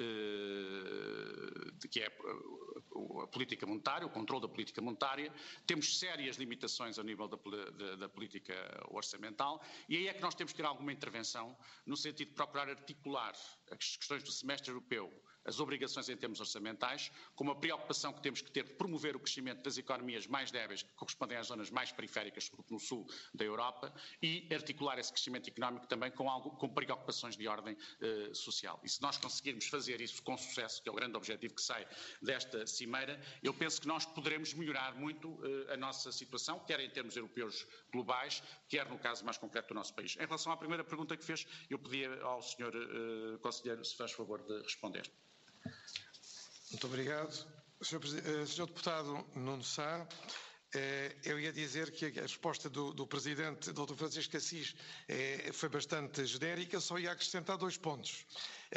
que é a política monetária, o controle da política monetária. Temos sérias limitações ao nível da política orçamental e aí é que nós temos que ter alguma intervenção no sentido de procurar articular as questões do semestre europeu, as obrigações em termos orçamentais, com uma preocupação que temos que ter de promover o crescimento das economias mais débeis que correspondem às zonas mais periféricas, sobretudo no sul da Europa, e articular esse crescimento económico também com preocupações de ordem social. E se nós conseguirmos fazer isso com sucesso, que é o grande objetivo que sai desta cimeira, eu penso que nós poderemos melhorar muito a nossa situação, quer em termos europeus globais, quer no caso mais concreto do nosso país. Em relação à primeira pergunta que fez, eu pedia ao Sr. Conselheiro se faz favor de responder. Muito obrigado. Sr. Deputado Nuno Sá, eu ia dizer que a resposta do Presidente, Dr. Francisco Assis, foi bastante genérica, só ia acrescentar 2 pontos.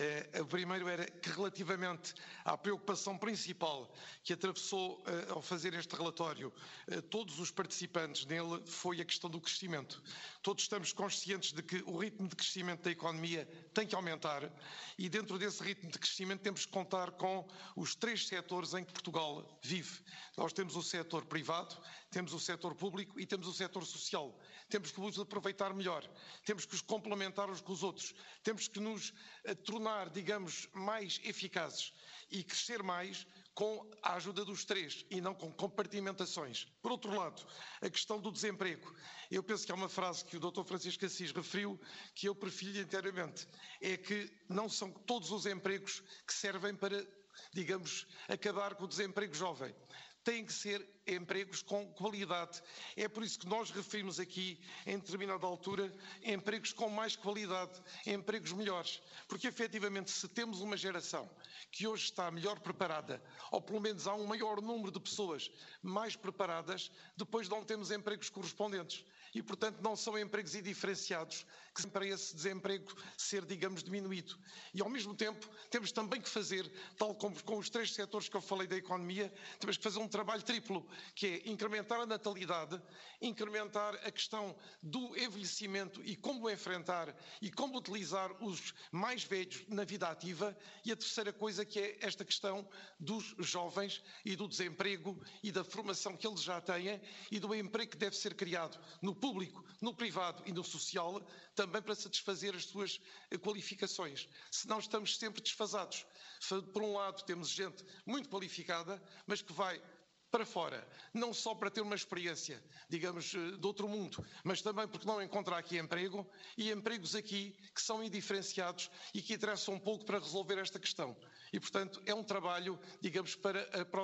O primeiro era que relativamente à preocupação principal que atravessou ao fazer este relatório todos os participantes nele foi a questão do crescimento. Todos estamos conscientes de que o ritmo de crescimento da economia tem que aumentar e dentro desse ritmo de crescimento temos que contar com os 3 setores em que Portugal vive. Nós temos o setor privado, temos o setor público e temos o setor social. Temos que os aproveitar melhor, temos que os complementar uns com os outros, temos que nos tornar, digamos, mais eficazes e crescer mais com a ajuda dos 3 e não com compartimentações. Por outro lado, a questão do desemprego. Eu penso que há uma frase que o Dr. Francisco Assis referiu que eu prefiro inteiramente. É que não são todos os empregos que servem para, digamos, acabar com o desemprego jovem. Têm que ser empregos com qualidade. É por isso que nós referimos aqui, em determinada altura, empregos com mais qualidade, empregos melhores. Porque, efetivamente, se temos uma geração que hoje está melhor preparada, ou pelo menos há um maior número de pessoas mais preparadas, depois não temos empregos correspondentes. E, portanto, não são empregos indiferenciados que para esse desemprego ser, digamos, diminuído. E, ao mesmo tempo, temos também que fazer, tal como com os 3 setores que eu falei da economia, temos que fazer um trabalho triplo, que é incrementar a natalidade, incrementar a questão do envelhecimento e como o enfrentar e como utilizar os mais velhos na vida ativa e a terceira coisa que é esta questão dos jovens e do desemprego e da formação que eles já têm e do emprego que deve ser criado no público, no privado e no social, também para satisfazer as suas qualificações. Senão estamos sempre desfasados. Por um lado temos gente muito qualificada, mas que vai para fora, não só para ter uma experiência, digamos, de outro mundo, mas também porque não encontra aqui emprego e empregos aqui que são indiferenciados e que interessam um pouco para resolver esta questão. E, portanto, é um trabalho, digamos, para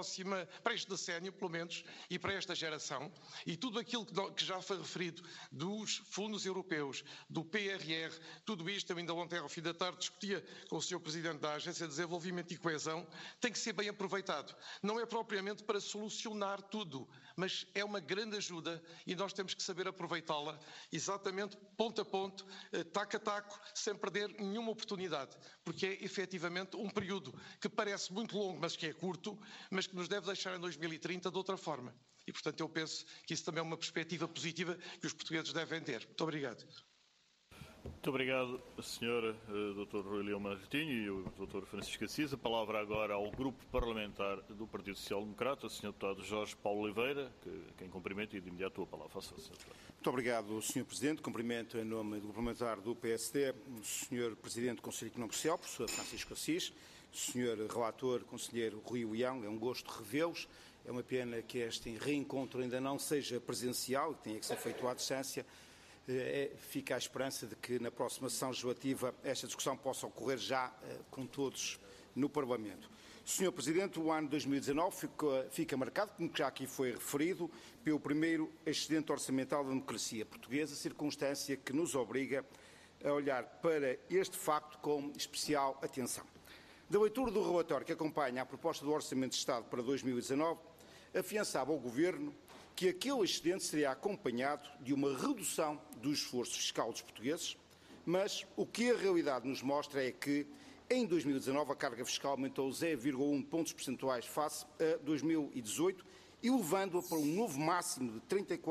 este decénio, pelo menos, e para esta geração. E tudo aquilo que já foi referido dos fundos europeus, do PRR, tudo isto, eu ainda ontem ao fim da tarde discutia com o Sr. Presidente da Agência de Desenvolvimento e Coesão, tem que ser bem aproveitado. Não é propriamente para solucionar tudo, mas é uma grande ajuda e nós temos que saber aproveitá-la exatamente ponto a ponto, taco a taco, sem perder nenhuma oportunidade, porque é efetivamente um período que parece muito longo, mas que é curto, mas que nos deve deixar em 2030 de outra forma. E, portanto, eu penso que isso também é uma perspectiva positiva que os portugueses devem ter. Muito obrigado. Muito obrigado, Sr. Dr. Rui Leão Martinho e o Dr. Francisco Assis. A palavra agora ao Grupo Parlamentar do Partido Social Democrata, o Sr. Deputado Jorge Paulo Oliveira, quem cumprimenta e de imediato a palavra. Faça, Sr. Deputado. Muito obrigado, Sr. Presidente. Cumprimento em nome do Grupo Parlamentar do PSD o Sr. Presidente do Conselho Económico e Social, professor Francisco Assis, o Sr. Relator, Conselheiro Rui Leão. É um gosto revê-los. É uma pena que este reencontro ainda não seja presencial, que tenha que ser feito à distância. Fica a esperança de que na próxima sessão legislativa esta discussão possa ocorrer já com todos no Parlamento. Sr. Presidente, o ano 2019 fica marcado, como já aqui foi referido, pelo primeiro excedente orçamental da democracia portuguesa, circunstância que nos obriga a olhar para este facto com especial atenção. Da leitura do relatório que acompanha a proposta do Orçamento de Estado para 2019, afiançava ao Governo que aquele excedente seria acompanhado de uma redução do esforço fiscal dos portugueses, mas o que a realidade nos mostra é que, em 2019, a carga fiscal aumentou 0,1 pontos percentuais face a 2018, elevando-a para um novo máximo de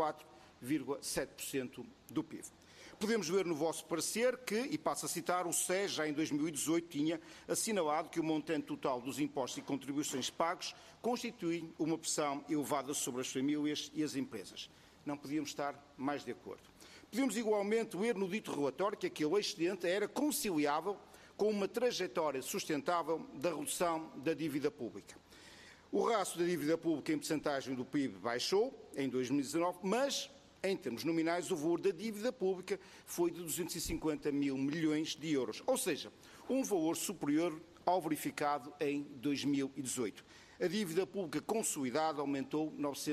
34,7% do PIB. Podemos ver no vosso parecer que, e passo a citar, o SES já em 2018 tinha assinalado que o montante total dos impostos e contribuições pagos constitui uma pressão elevada sobre as famílias e as empresas. Não podíamos estar mais de acordo. Podemos igualmente ver no dito relatório que aquele excedente era conciliável com uma trajetória sustentável da redução da dívida pública. O rastro da dívida pública em percentagem do PIB baixou em 2019, mas em termos nominais, o valor da dívida pública foi de 250 mil milhões de euros, ou seja, um valor superior ao verificado em 2018. A dívida pública consolidada aumentou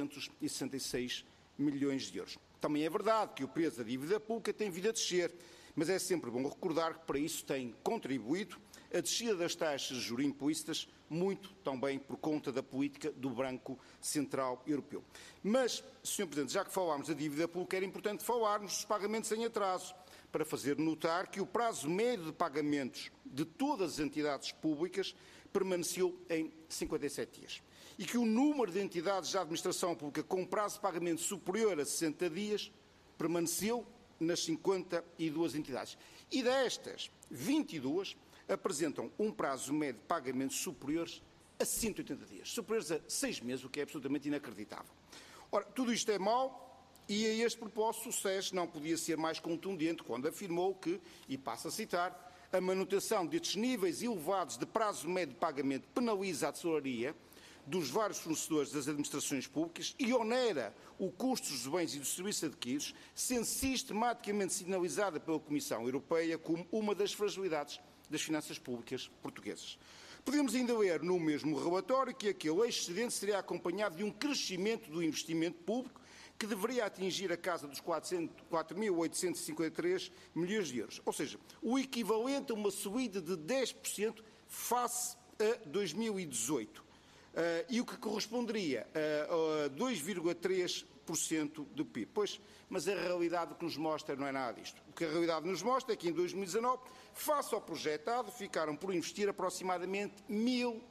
966 milhões de euros. Também é verdade que o peso da dívida pública tem vindo a descer, mas é sempre bom recordar que para isso tem contribuído a descida das taxas de juros implícitas, muito também por conta da política do Banco Central Europeu. Mas, Sr. Presidente, já que falámos da dívida pública, era importante falarmos dos pagamentos em atraso, para fazer notar que o prazo médio de pagamentos de todas as entidades públicas permaneceu em 57 dias e que o número de entidades da administração pública com prazo de pagamento superior a 60 dias permaneceu nas 52 entidades. E destas, 22 apresentam um prazo médio de pagamentos superiores a 180 dias, superiores a 6 meses, o que é absolutamente inacreditável. Ora, tudo isto é mau e a este propósito o SES não podia ser mais contundente quando afirmou que, e passo a citar, a manutenção destes níveis elevados de prazo médio de pagamento penaliza a tesouraria dos vários fornecedores das administrações públicas e onera o custo dos bens e dos serviços adquiridos, sendo sistematicamente sinalizada pela Comissão Europeia como uma das fragilidades das finanças públicas portuguesas. Podemos ainda ler no mesmo relatório que aquele excedente seria acompanhado de um crescimento do investimento público que deveria atingir a casa dos 4.853 milhões de euros, ou seja, o equivalente a uma subida de 10% face a 2018, e o que corresponderia a 2,3% do PIB. Pois, mas a realidade que nos mostra não é nada disto. O que a realidade nos mostra é que em 2019, face ao projetado, ficaram por investir aproximadamente 1.000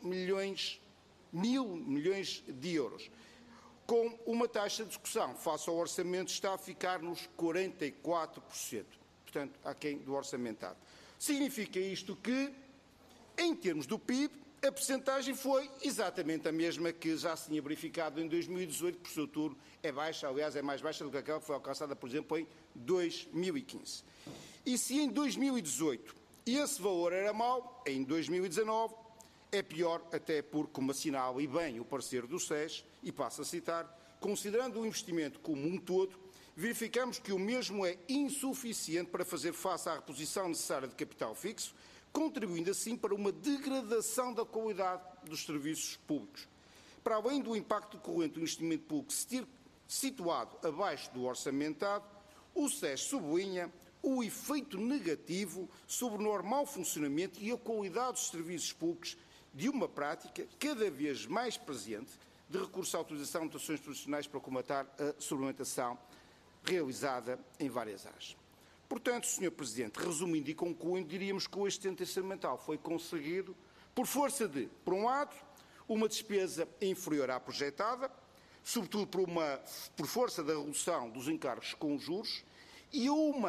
milhões de euros, com uma taxa de execução face ao orçamento está a ficar nos 44%, portanto, aquém do orçamentado. Significa isto que, em termos do PIB, a percentagem foi exatamente a mesma que já se tinha verificado em 2018, que por seu turno é baixa, aliás, é mais baixa do que aquela que foi alcançada, por exemplo, em 2015. E se em 2018 esse valor era mau, em 2019 é pior, até porque, como assinala e bem o parecer do SES, e passo a citar, considerando o investimento como um todo, verificamos que o mesmo é insuficiente para fazer face à reposição necessária de capital fixo, contribuindo assim para uma degradação da qualidade dos serviços públicos. Para além do impacto decorrente do investimento público situado abaixo do orçamentado, o SES sublinha o efeito negativo sobre o normal funcionamento e a qualidade dos serviços públicos de uma prática cada vez mais presente de recurso à utilização de dotações profissionais para combater a suplementação realizada em várias áreas. Portanto, Sr. Presidente, resumindo e concluindo, diríamos que o excedente orçamental foi conseguido por força de, por um lado, uma despesa inferior à projetada, sobretudo por força da redução dos encargos com juros, e uma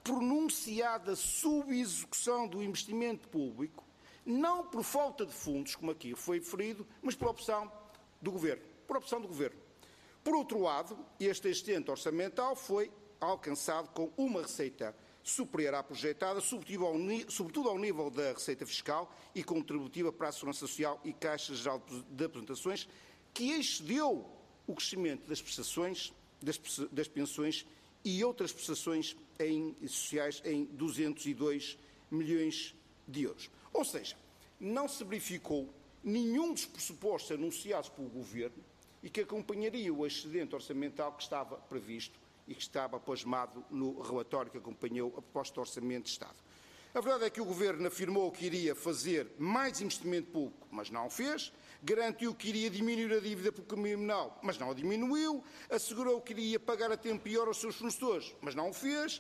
pronunciada subexecução do investimento público, não por falta de fundos, como aqui foi referido, mas por opção do Governo. Por outro lado, este excedente orçamental foi alcançado com uma receita superior à projetada, sobretudo ao nível da receita fiscal e contributiva para a Segurança Social e Caixa Geral de Apresentações, que excedeu o crescimento das prestações, das pensões e outras prestações sociais em 202 milhões de euros. Ou seja, não se verificou nenhum dos pressupostos anunciados pelo Governo e que acompanharia o excedente orçamental que estava previsto e que estava plasmado no relatório que acompanhou a proposta de Orçamento de Estado. A verdade é que o Governo afirmou que iria fazer mais investimento público, mas não o fez, garantiu que iria diminuir a dívida patrimonial, mas não a diminuiu, assegurou que iria pagar a tempo e hora aos seus fornecedores, mas não o fez,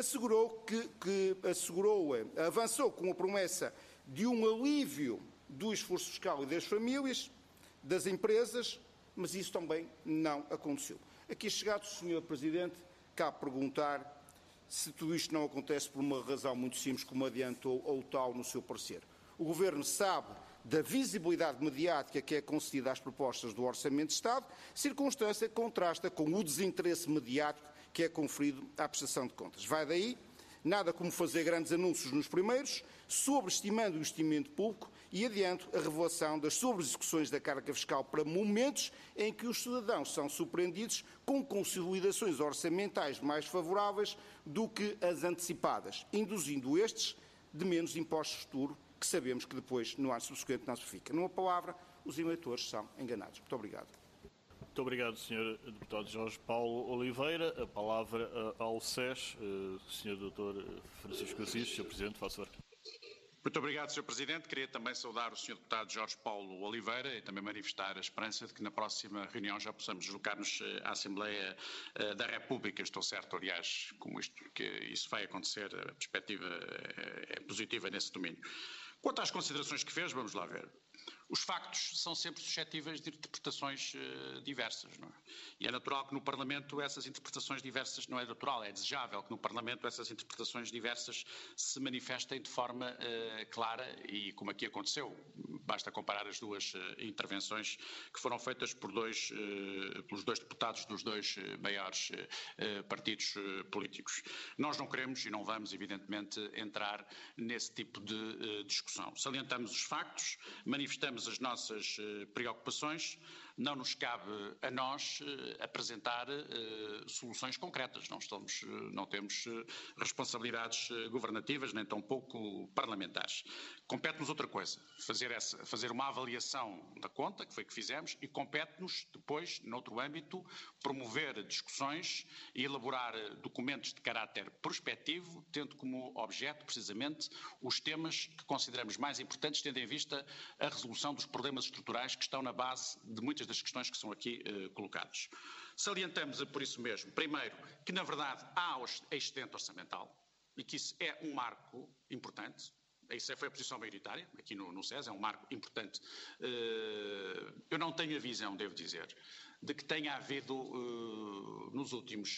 avançou com a promessa de um alívio do esforço fiscal e das famílias, das empresas, mas isso também não aconteceu. Aqui chegado, Sr. Presidente, cabe perguntar se tudo isto não acontece por uma razão muito simples, como adiantou ou tal no seu parecer. O Governo sabe da visibilidade mediática que é concedida às propostas do Orçamento de Estado, circunstância que contrasta com o desinteresse mediático que é conferido à prestação de contas. Vai daí, nada como fazer grandes anúncios nos primeiros, sobreestimando o investimento público e adianto a revelação das sobreexecuções da carga fiscal para momentos em que os cidadãos são surpreendidos com consolidações orçamentais mais favoráveis do que as antecipadas, induzindo estes de menos impostos futuros, que sabemos que depois, no ano subsequente, não se verifica. Numa palavra, os eleitores são enganados. Muito obrigado. Muito obrigado, Sr. Deputado Jorge Paulo Oliveira. A palavra ao SES, Sr. Dr. Francisco Assis, Sr. Presidente, faça favor. Muito obrigado, Sr. Presidente. Queria também saudar o Sr. Deputado Jorge Paulo Oliveira e também manifestar a esperança de que na próxima reunião já possamos deslocar-nos à Assembleia da República. Estou certo, aliás, que isso vai acontecer, a perspectiva é positiva nesse domínio. Quanto às considerações que fez, vamos lá ver. Os factos são sempre suscetíveis de interpretações diversas, não é? E é natural que no Parlamento essas interpretações diversas, não é natural, é desejável que no Parlamento essas interpretações diversas se manifestem de forma clara e como aqui aconteceu. Basta comparar as duas intervenções que foram feitas pelos dois deputados dos dois maiores partidos políticos. Nós não queremos e não vamos, evidentemente, entrar nesse tipo de discussão. Salientamos os factos, manifestamos as nossas preocupações, não nos cabe a nós apresentar soluções concretas. Não temos responsabilidades governativas, nem tampouco parlamentares. Compete-nos outra coisa, fazer uma avaliação da conta, que foi o que fizemos, e compete-nos depois, noutro âmbito, promover discussões e elaborar documentos de caráter prospectivo, tendo como objeto, precisamente, os temas que consideramos mais importantes, tendo em vista a resolução dos problemas estruturais que estão na base de muitas das questões que são aqui colocadas. Salientamos por isso mesmo, primeiro, que na verdade há excedente orçamental e que isso é um marco importante. Isso foi a posição maioritária, aqui no SES, é um marco importante. Eu não tenho a visão, devo dizer, de que tenha havido nos últimos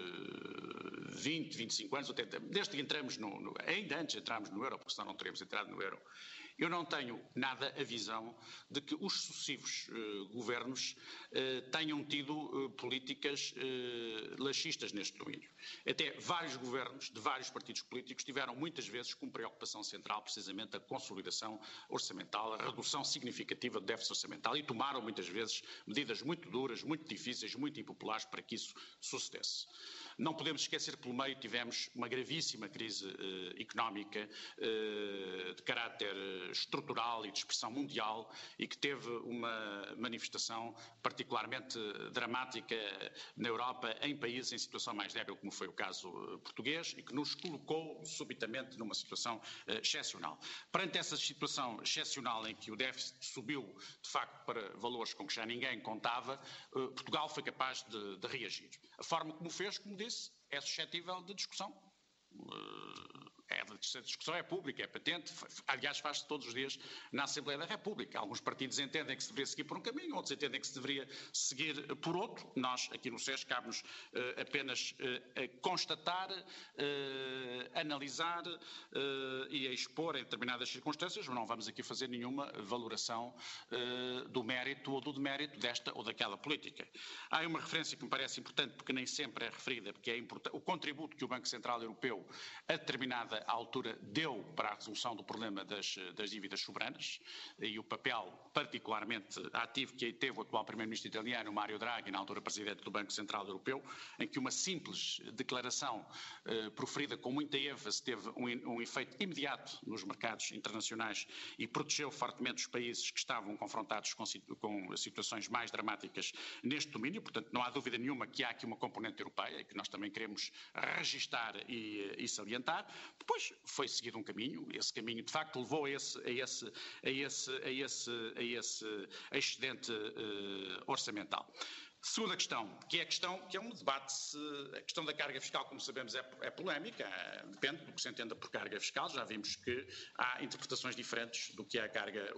20, 25 anos, desde que entramos ainda antes de entrarmos no euro, porque senão não teríamos entrado no euro, eu não tenho nada a visão de que os sucessivos governos tenham tido políticas laxistas neste domínio. Até vários governos de vários partidos políticos tiveram muitas vezes como preocupação central precisamente a consolidação orçamental, a redução significativa do déficit orçamental e tomaram muitas vezes medidas muito duras, muito difíceis, muito impopulares para que isso sucedesse. Não podemos esquecer que pelo meio tivemos uma gravíssima crise económica de caráter estrutural e de expressão mundial e que teve uma manifestação particularmente dramática na Europa, em países em situação mais débil, como foi o caso português, e que nos colocou subitamente numa situação excepcional. Perante essa situação excepcional em que o déficit subiu, de facto, para valores com que já ninguém contava, Portugal foi capaz de reagir. A forma como fez, como disse, é suscetível de discussão. essa discussão é pública, é patente, aliás faz-se todos os dias na Assembleia da República. Alguns partidos entendem que se deveria seguir por um caminho, outros entendem que se deveria seguir por outro. Nós, aqui no SES, cabe-nos apenas constatar, analisar e expor em determinadas circunstâncias, mas não vamos aqui fazer nenhuma valoração do mérito ou do demérito desta ou daquela política. Há uma referência que me parece importante, porque nem sempre é referida, porque é importante, o contributo que o Banco Central Europeu, a determinada altura, deu para a resolução do problema das dívidas soberanas e o papel particularmente ativo que teve o atual Primeiro-Ministro italiano, Mario Draghi, na altura Presidente do Banco Central Europeu, em que uma simples declaração proferida com muita ênfase teve um efeito imediato nos mercados internacionais e protegeu fortemente os países que estavam confrontados com situações mais dramáticas neste domínio. Portanto, não há dúvida nenhuma que há aqui uma componente europeia que nós também queremos registar e salientar. Depois foi seguido um caminho, esse caminho de facto levou a esse excedente orçamental. Segunda questão, que é um debate, a questão da carga fiscal, como sabemos, é polémica, depende do que se entenda por carga fiscal. Já vimos que há interpretações diferentes do que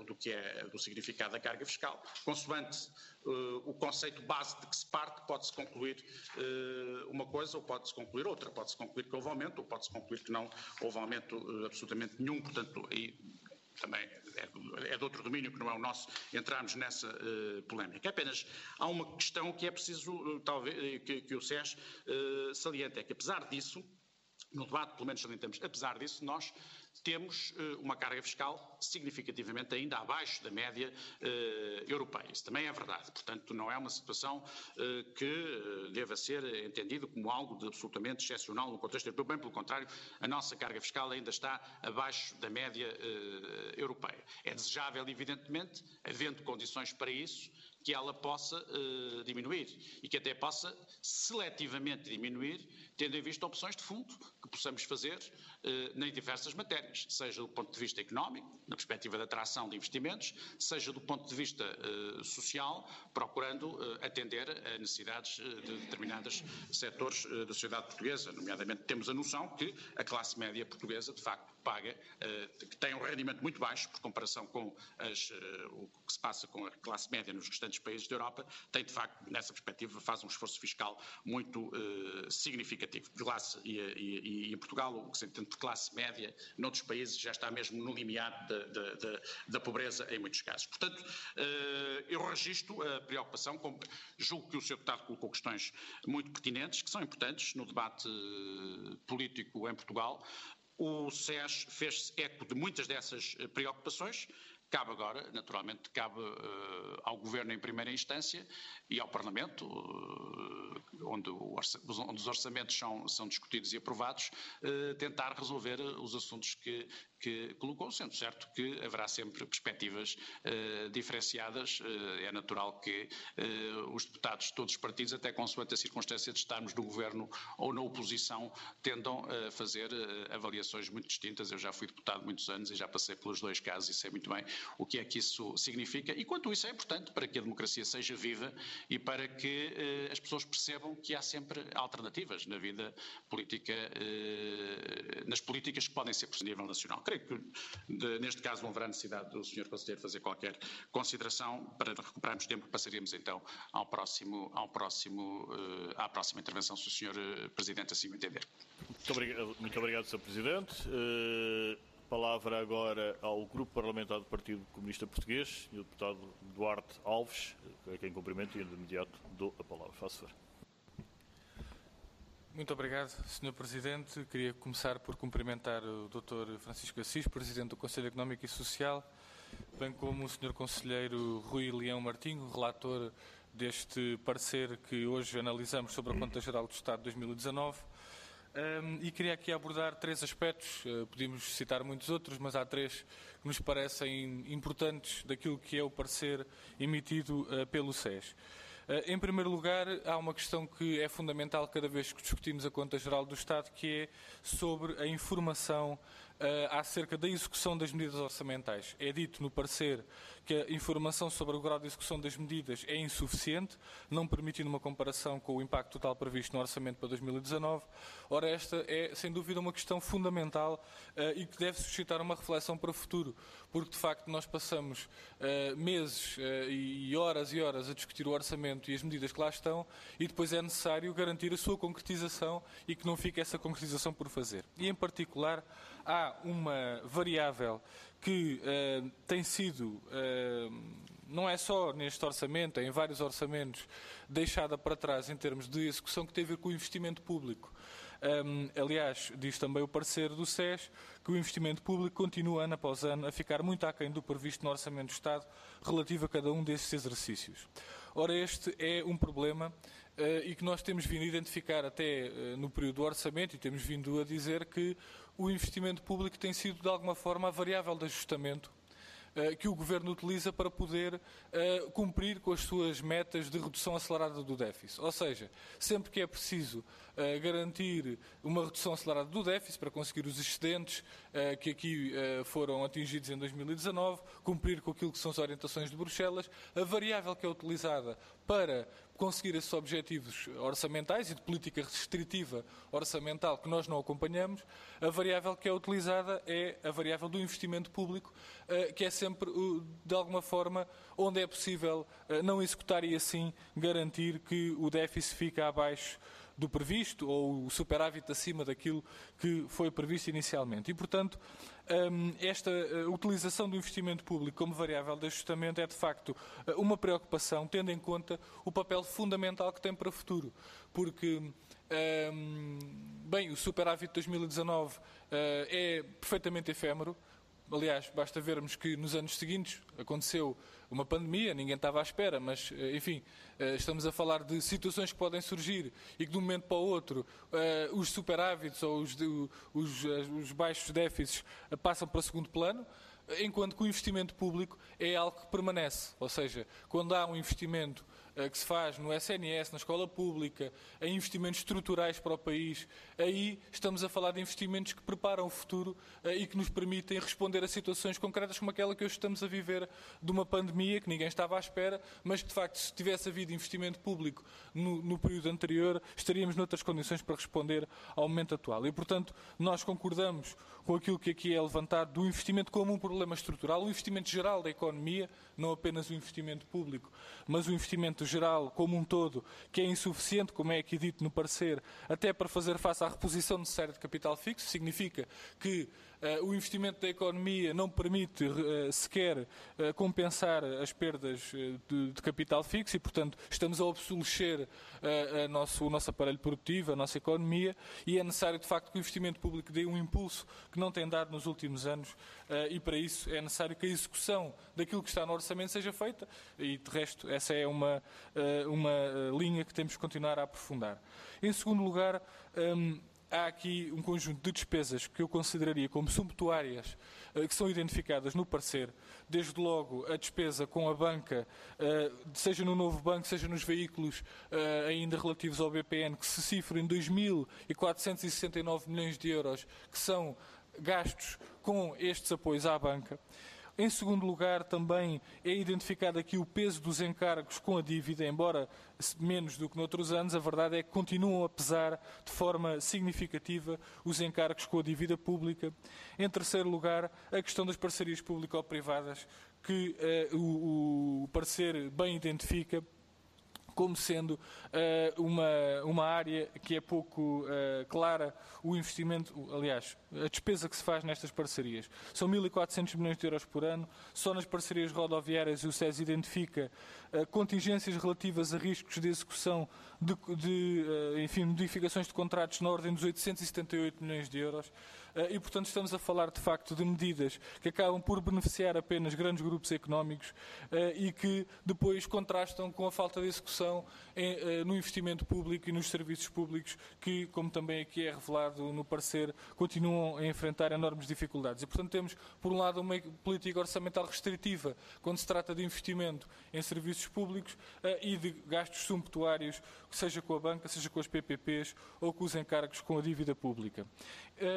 é do significado da carga fiscal. Consoante o conceito base de que se parte, pode-se concluir uma coisa ou pode-se concluir outra. Pode-se concluir que houve aumento ou pode-se concluir que não houve aumento absolutamente nenhum. Portanto, aí também é de outro domínio que não é o nosso entrarmos nessa polémica. Apenas há uma questão que é preciso, talvez, que o SES saliente, é que apesar disso, no debate pelo menos salientamos, apesar disso, nós temos uma carga fiscal significativamente ainda abaixo da média europeia. Isso também é verdade. Portanto, não é uma situação que deva ser entendida como algo de absolutamente excepcional no contexto europeu. Bem pelo contrário, a nossa carga fiscal ainda está abaixo da média europeia. É desejável, evidentemente, havendo condições para isso, que ela possa diminuir e que até possa seletivamente diminuir, tendo em vista opções de fundo que possamos fazer em diversas matérias, seja do ponto de vista económico, na perspectiva da atração de investimentos, seja do ponto de vista social, procurando atender a necessidades de determinados setores da sociedade portuguesa. Nomeadamente, temos a noção que a classe média portuguesa, de facto, paga, que tem um rendimento muito baixo por comparação com o que se passa com a classe média nos restantes países da Europa, tem de facto, nessa perspectiva, faz um esforço fiscal muito significativo. E em Portugal, o que se entende por classe média, noutros países já está mesmo no limiar da pobreza em muitos casos. Portanto, eu registro a preocupação, julgo que o Sr. Deputado colocou questões muito pertinentes, que são importantes no debate político em Portugal. O SES fez-se eco de muitas dessas preocupações. Cabe agora, naturalmente, cabe ao Governo em primeira instância e ao Parlamento, onde os orçamentos são discutidos e aprovados, tentar resolver os assuntos que colocou, sendo certo que haverá sempre perspectivas diferenciadas. É natural que os deputados de todos os partidos, até consoante a circunstância de estarmos no Governo ou na oposição, tendam a fazer avaliações muito distintas. Eu já fui deputado muitos anos e já passei pelos dois casos e sei muito bem o que é que isso significa e quanto isso é importante para que a democracia seja viva e para que as pessoas percebam que há sempre alternativas na vida política, nas políticas que podem ser por nível nacional. Creio que neste caso não haverá necessidade do Sr. Conselheiro fazer qualquer consideração. Para recuperarmos tempo, passaríamos então à próxima intervenção, se o Sr. Presidente assim o entender. Muito obrigado, Sr. Presidente. Palavra agora ao Grupo Parlamentar do Partido Comunista Português e o deputado Duarte Alves, a quem cumprimento e de imediato dou a palavra. Faço favor. Muito obrigado, Sr. Presidente. Queria começar por cumprimentar o Dr. Francisco Assis, Presidente do Conselho Económico e Social, bem como o Sr. Conselheiro Rui Leão Martinho, relator deste parecer que hoje analisamos sobre a Conta Geral do Estado de 2019. E queria aqui abordar três aspectos, podíamos citar muitos outros, mas há três que nos parecem importantes daquilo que é o parecer emitido pelo SES. Em primeiro lugar, há uma questão que é fundamental cada vez que discutimos a Conta Geral do Estado, que é sobre a informação acerca da execução das medidas orçamentais. É dito no parecer que a informação sobre o grau de execução das medidas é insuficiente, não permitindo uma comparação com o impacto total previsto no orçamento para 2019. Ora, esta é, sem dúvida, uma questão fundamental e que deve suscitar uma reflexão para o futuro, porque, de facto, nós passamos meses e horas a discutir o orçamento e as medidas que lá estão, e depois é necessário garantir a sua concretização e que não fique essa concretização por fazer. E, em particular, há uma variável que tem sido, não é só neste orçamento, é em vários orçamentos, deixada para trás em termos de execução, que tem a ver com o investimento público. Aliás, diz também o parecer do SES que o investimento público continua, ano após ano, a ficar muito aquém do previsto no Orçamento do Estado relativo a cada um destes exercícios. Ora, este é um problema e que nós temos vindo a identificar até no período do orçamento, e temos vindo a dizer que o investimento público tem sido, de alguma forma, a variável de ajustamento que o Governo utiliza para poder cumprir com as suas metas de redução acelerada do déficit. Ou seja, sempre que é preciso garantir uma redução acelerada do déficit para conseguir os excedentes que aqui foram atingidos em 2019, cumprir com aquilo que são as orientações de Bruxelas, a variável que é utilizada para conseguir esses objetivos orçamentais e de política restritiva orçamental que nós não acompanhamos, a variável que é utilizada é a variável do investimento público, que é sempre, de alguma forma, onde é possível não executar e assim garantir que o déficit fica abaixo do previsto ou o superávit acima daquilo que foi previsto inicialmente. E, portanto, esta utilização do investimento público como variável de ajustamento é, de facto, uma preocupação, tendo em conta o papel fundamental que tem para o futuro. Porque, bem, o superávit de 2019 é perfeitamente efêmero. Aliás, basta vermos que nos anos seguintes aconteceu uma pandemia, ninguém estava à espera, mas, enfim, estamos a falar de situações que podem surgir e que de um momento para o outro os superávites ou os baixos déficits passam para segundo plano, enquanto que o investimento público é algo que permanece. Ou seja, quando há um investimento que se faz no SNS, na escola pública, em investimentos estruturais para o país, aí estamos a falar de investimentos que preparam o futuro e que nos permitem responder a situações concretas como aquela que hoje estamos a viver de uma pandemia que ninguém estava à espera, mas que, de facto, se tivesse havido investimento público no período anterior, estaríamos noutras condições para responder ao momento atual. E, portanto, nós concordamos com aquilo que aqui é levantado do investimento como um problema estrutural, o investimento geral da economia, não apenas o investimento público, mas o investimento geral como um todo, que é insuficiente, como é aqui dito no parecer, até para fazer face à reposição necessária de capital fixo. Significa que o investimento da economia não permite sequer compensar as perdas de capital fixo e, portanto, estamos a obsolescer o nosso aparelho produtivo, a nossa economia, e é necessário, de facto, que o investimento público dê um impulso que não tem dado nos últimos anos e, para isso, é necessário que a execução daquilo que está no orçamento seja feita e, de resto, essa é uma linha que temos que continuar a aprofundar. Em segundo lugar, há aqui um conjunto de despesas que eu consideraria como sumptuárias, que são identificadas no parecer, desde logo a despesa com a banca, seja no novo banco, seja nos veículos ainda relativos ao BPN, que se cifram em 2.469 milhões de euros, que são gastos com estes apoios à banca. Em segundo lugar, também é identificado aqui o peso dos encargos com a dívida, embora menos do que noutros anos, a verdade é que continuam a pesar de forma significativa os encargos com a dívida pública. Em terceiro lugar, a questão das parcerias público-privadas, que o parecer bem identifica como sendo uma área que é pouco clara o investimento, aliás, a despesa que se faz nestas parcerias. São 1.400 milhões de euros por ano, só nas parcerias rodoviárias o SES identifica contingências relativas a riscos de execução enfim, modificações de contratos na ordem dos 878 milhões de euros. E, portanto, estamos a falar, de facto, de medidas que acabam por beneficiar apenas grandes grupos económicos e que depois contrastam com a falta de execução no investimento público e nos serviços públicos que, como também aqui é revelado no parecer, continuam a enfrentar enormes dificuldades. E, portanto, temos, por um lado, uma política orçamental restritiva quando se trata de investimento em serviços públicos e de gastos sumptuários, seja com a banca, seja com as PPPs ou com os encargos com a dívida pública. Enfim,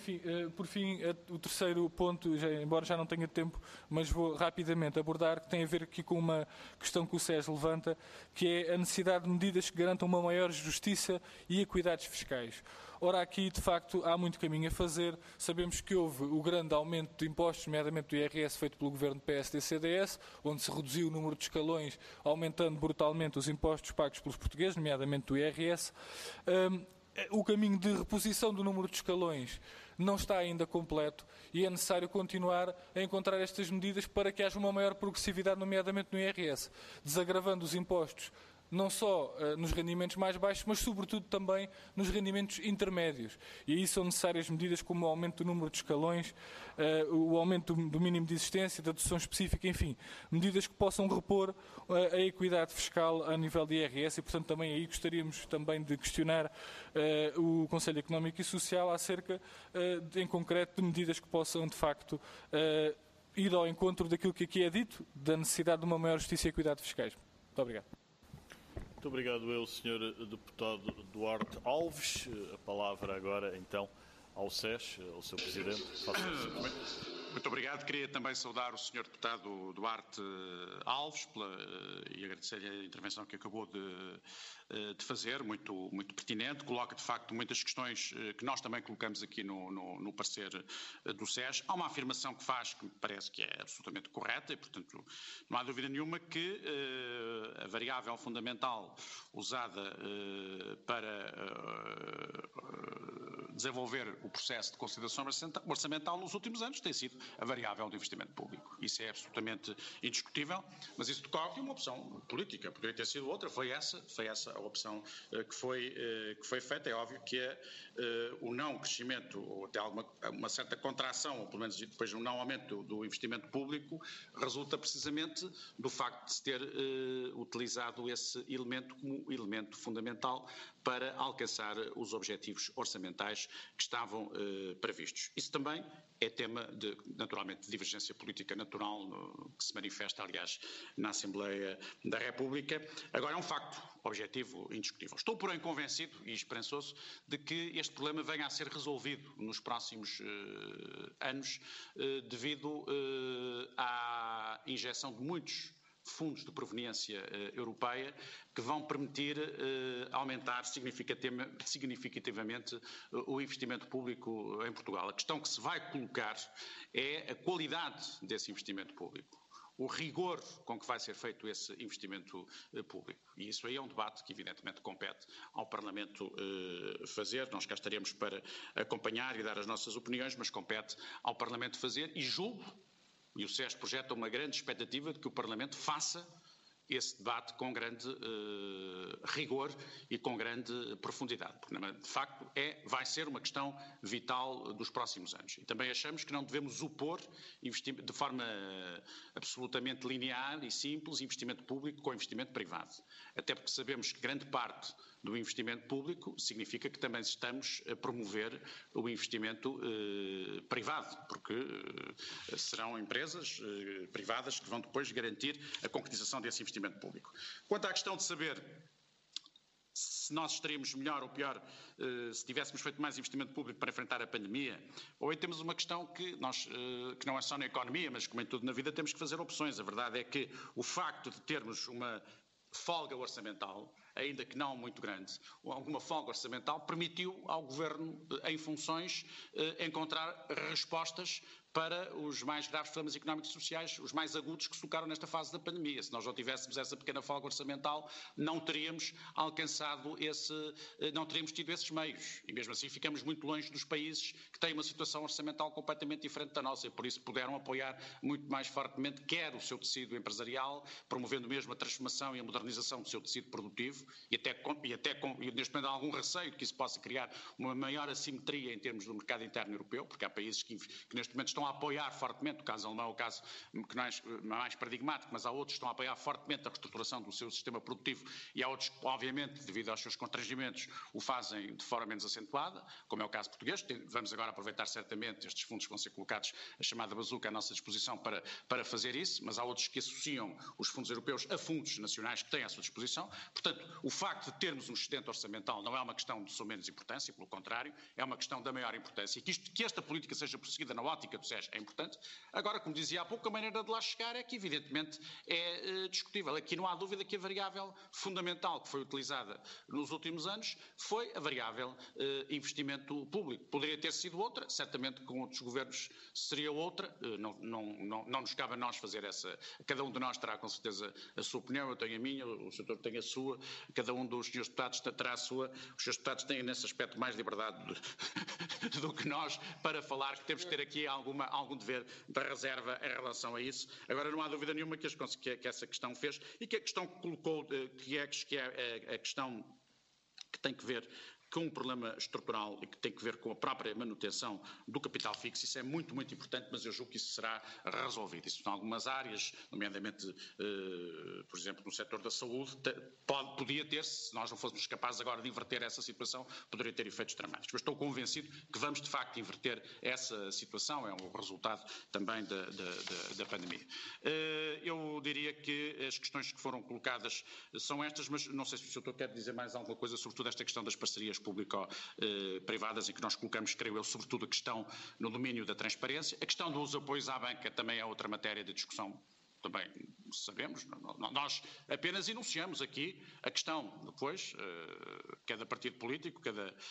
enfim, por fim, o terceiro ponto, embora já não tenha tempo, mas vou rapidamente abordar, que tem a ver aqui com uma questão que o SES levanta, que é a necessidade de medidas que garantam uma maior justiça e equidades fiscais. Ora, aqui, de facto, há muito caminho a fazer. Sabemos que houve o grande aumento de impostos, nomeadamente do IRS, feito pelo governo PSD-CDS, onde se reduziu o número de escalões, aumentando brutalmente os impostos pagos pelos portugueses, nomeadamente do IRS. O caminho de reposição do número de escalões não está ainda completo e é necessário continuar a encontrar estas medidas para que haja uma maior progressividade, nomeadamente no IRS, desagravando os impostos não só nos rendimentos mais baixos, mas sobretudo também nos rendimentos intermédios. E aí são necessárias medidas como o aumento do número de escalões, o aumento do mínimo de existência, da dedução específica, enfim, medidas que possam repor a equidade fiscal a nível de IRS e, portanto, também aí gostaríamos também de questionar o Conselho Económico e Social acerca, em concreto, de medidas que possam, de facto, ir ao encontro daquilo que aqui é dito, da necessidade de uma maior justiça e equidade fiscais. Muito obrigado. Muito obrigado eu, Sr. Deputado Duarte Alves. A palavra agora, então, ao SES, ao Sr. Presidente. Muito obrigado. Queria também saudar o Sr. Deputado Duarte Alves e agradecer-lhe a intervenção que acabou de fazer, muito pertinente. Coloca, de facto, muitas questões que nós também colocamos aqui no parecer do SES. Há uma afirmação que faz que me parece que é absolutamente correta e, portanto, não há dúvida nenhuma que a variável fundamental usada para desenvolver o processo de consolidação orçamental nos últimos anos tem sido a variável do investimento público. Isso é absolutamente indiscutível, mas isso decorre de uma opção política. Poderia ter sido outra, foi essa a opção que foi feita. É óbvio que o não crescimento, ou até uma certa contração, ou pelo menos depois um não aumento do investimento público, resulta precisamente do facto de se ter utilizado esse elemento como elemento fundamental para alcançar os objetivos orçamentais que estavam previstos. Isso também é tema, naturalmente, de divergência política natural, que se manifesta, aliás, na Assembleia da República. Agora, é um facto objetivo indiscutível. Estou, porém, convencido e esperançoso de que este problema venha a ser resolvido nos próximos anos, devido à injeção de muitos fundos de proveniência europeia que vão permitir aumentar significativamente o investimento público em Portugal. A questão que se vai colocar é a qualidade desse investimento público, o rigor com que vai ser feito esse investimento público. E isso aí é um debate que, evidentemente, compete ao Parlamento fazer. Nós cá estaremos para acompanhar e dar as nossas opiniões, mas compete ao Parlamento fazer e julgo, e o SES projeta uma grande expectativa de que o Parlamento faça esse debate com grande rigor e com grande profundidade, porque, de facto, vai ser uma questão vital dos próximos anos. E também achamos que não devemos opor de forma absolutamente linear e simples investimento público com investimento privado. Até porque sabemos que grande parte do investimento público significa que também estamos a promover o investimento privado, porque serão empresas privadas que vão depois garantir a concretização desse investimento público. Quanto à questão de saber se nós estaríamos melhor ou pior se tivéssemos feito mais investimento público para enfrentar a pandemia, ou aí temos uma questão que não é só na economia, mas como em tudo na vida temos que fazer opções. A verdade é que o facto de termos uma folga orçamental, ainda que não muito grande, alguma folga orçamental, permitiu ao Governo, em funções, encontrar respostas para os mais graves problemas económicos e sociais, os mais agudos que se colocaram nesta fase da pandemia. Se nós não tivéssemos essa pequena folga orçamental, não teríamos não teríamos tido esses meios. E mesmo assim ficamos muito longe dos países que têm uma situação orçamental completamente diferente da nossa e por isso puderam apoiar muito mais fortemente quer o seu tecido empresarial, promovendo mesmo a transformação e a modernização do seu tecido produtivo e neste momento há algum receio de que isso possa criar uma maior assimetria em termos do mercado interno europeu, porque há países que neste momento estão estão a apoiar fortemente, o caso alemão é o caso que não é mais paradigmático, mas há outros que estão a apoiar fortemente a reestruturação do seu sistema produtivo e há outros que, obviamente, devido aos seus constrangimentos, o fazem de forma menos acentuada, como é o caso português. Vamos agora aproveitar certamente estes fundos que vão ser colocados, a chamada bazuca, à nossa disposição para fazer isso, mas há outros que associam os fundos europeus a fundos nacionais que têm à sua disposição. Portanto, o facto de termos um excedente orçamental não é uma questão de só menos importância, pelo contrário, é uma questão da maior importância. E que esta política seja prosseguida na ótica do SES é importante. Agora, como dizia há pouco, a maneira de lá chegar é que, evidentemente, é discutível. Aqui não há dúvida que a variável fundamental que foi utilizada nos últimos anos foi a variável investimento público. Poderia ter sido outra, certamente com outros governos seria outra. Não nos cabe a nós fazer essa. Cada um de nós terá com certeza a sua opinião, eu tenho a minha, o Sr. tem a sua, cada um dos senhores deputados terá a sua. Os senhores deputados têm nesse aspecto mais liberdade do que nós para falar, que temos que ter aqui algum dever de reserva em relação a isso. Agora, não há dúvida nenhuma que essa questão fez e que a questão que colocou, que é a questão que tem que ver com um problema estrutural e que tem que ver com a própria manutenção do capital fixo. Isso é muito, muito importante, mas eu julgo que isso será resolvido. Isso em algumas áreas, nomeadamente, por exemplo, no setor da saúde, podia ter, se nós não fôssemos capazes agora de inverter essa situação, poderia ter efeitos dramáticos. Mas estou convencido que vamos, de facto, inverter essa situação. É um resultado também da pandemia. Eu diria que as questões que foram colocadas são estas, mas não sei se o Sr. quer dizer mais alguma coisa, sobretudo esta questão das parcerias público-privadas, em que nós colocamos, creio eu, sobretudo a questão no domínio da transparência. A questão dos apoios à banca também é outra matéria de discussão, também sabemos. Nós apenas enunciamos aqui a questão. Depois, cada partido político,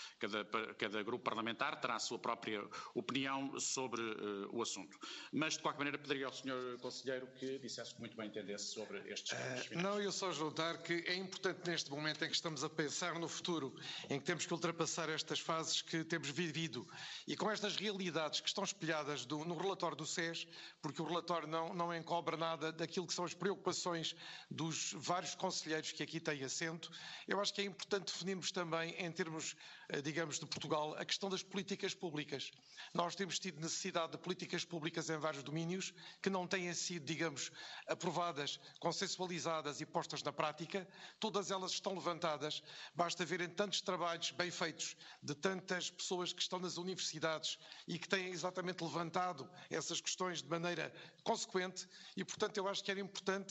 cada grupo parlamentar terá a sua própria opinião sobre o assunto. Mas, de qualquer maneira, pediria ao Sr. Conselheiro que dissesse que muito bem entendesse sobre estes pontos. Não, eu só juntar que é importante neste momento em que estamos a pensar no futuro, em que temos que ultrapassar estas fases que temos vivido e com estas realidades que estão espelhadas no relatório do SES, porque o relatório não encobre nada daquilo que são as preocupações dos vários conselheiros que aqui têm assento. Eu acho que é importante definirmos também, em termos, digamos, de Portugal, a questão das políticas públicas. Nós temos tido necessidade de políticas públicas em vários domínios que não têm sido, digamos, aprovadas, consensualizadas e postas na prática. Todas elas estão levantadas. Basta verem tantos trabalhos bem feitos de tantas pessoas que estão nas universidades e que têm exatamente levantado essas questões de maneira consequente e, portanto, eu acho que era importante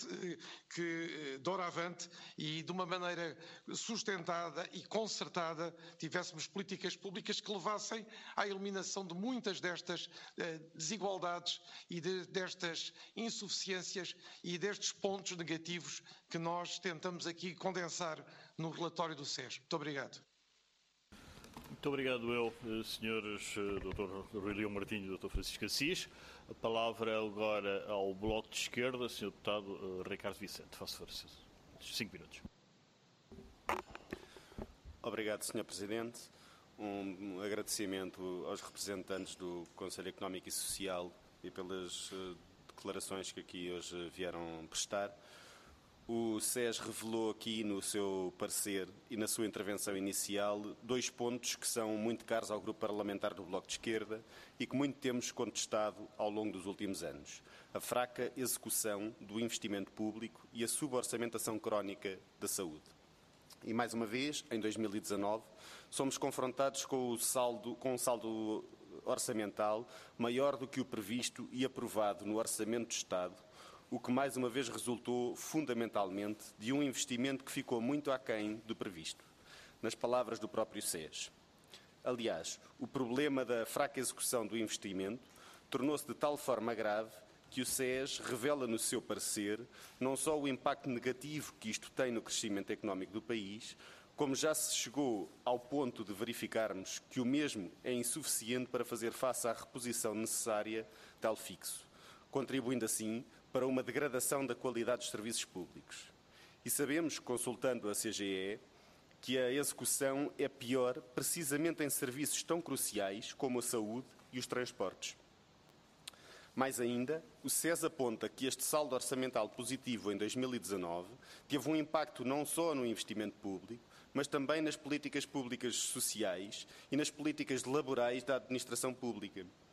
que, doravante e de uma maneira sustentada e concertada, tivéssemos políticas públicas que levassem à eliminação de muitas destas desigualdades e destas insuficiências e destes pontos negativos que nós tentamos aqui condensar no relatório do SES. Muito obrigado. Muito obrigado, senhores Dr. Rui Leão Martinho e Dr. Francisco Assis. A palavra agora ao Bloco de Esquerda, Sr. Deputado Ricardo Vicente. Faço favor, 5 minutos. Obrigado, Sr. Presidente. Um agradecimento aos representantes do Conselho Económico e Social e pelas declarações que aqui hoje vieram prestar. O SES revelou aqui no seu parecer e na sua intervenção inicial 2 pontos que são muito caros ao Grupo Parlamentar do Bloco de Esquerda e que muito temos contestado ao longo dos últimos anos. A fraca execução do investimento público e a suborçamentação crónica da saúde. E, mais uma vez, em 2019, somos confrontados com um saldo orçamental maior do que o previsto e aprovado no Orçamento do Estado, o que mais uma vez resultou fundamentalmente de um investimento que ficou muito aquém do previsto, nas palavras do próprio SES. Aliás, o problema da fraca execução do investimento tornou-se de tal forma grave que o SES revela no seu parecer não só o impacto negativo que isto tem no crescimento económico do país, como já se chegou ao ponto de verificarmos que o mesmo é insuficiente para fazer face à reposição necessária tal fixo, contribuindo assim para uma degradação da qualidade dos serviços públicos. E sabemos, consultando a CGE, que a execução é pior precisamente em serviços tão cruciais como a saúde e os transportes. Mais ainda, o SES aponta que este saldo orçamental positivo em 2019 teve um impacto não só no investimento público, mas também nas políticas públicas sociais e nas políticas laborais da administração pública.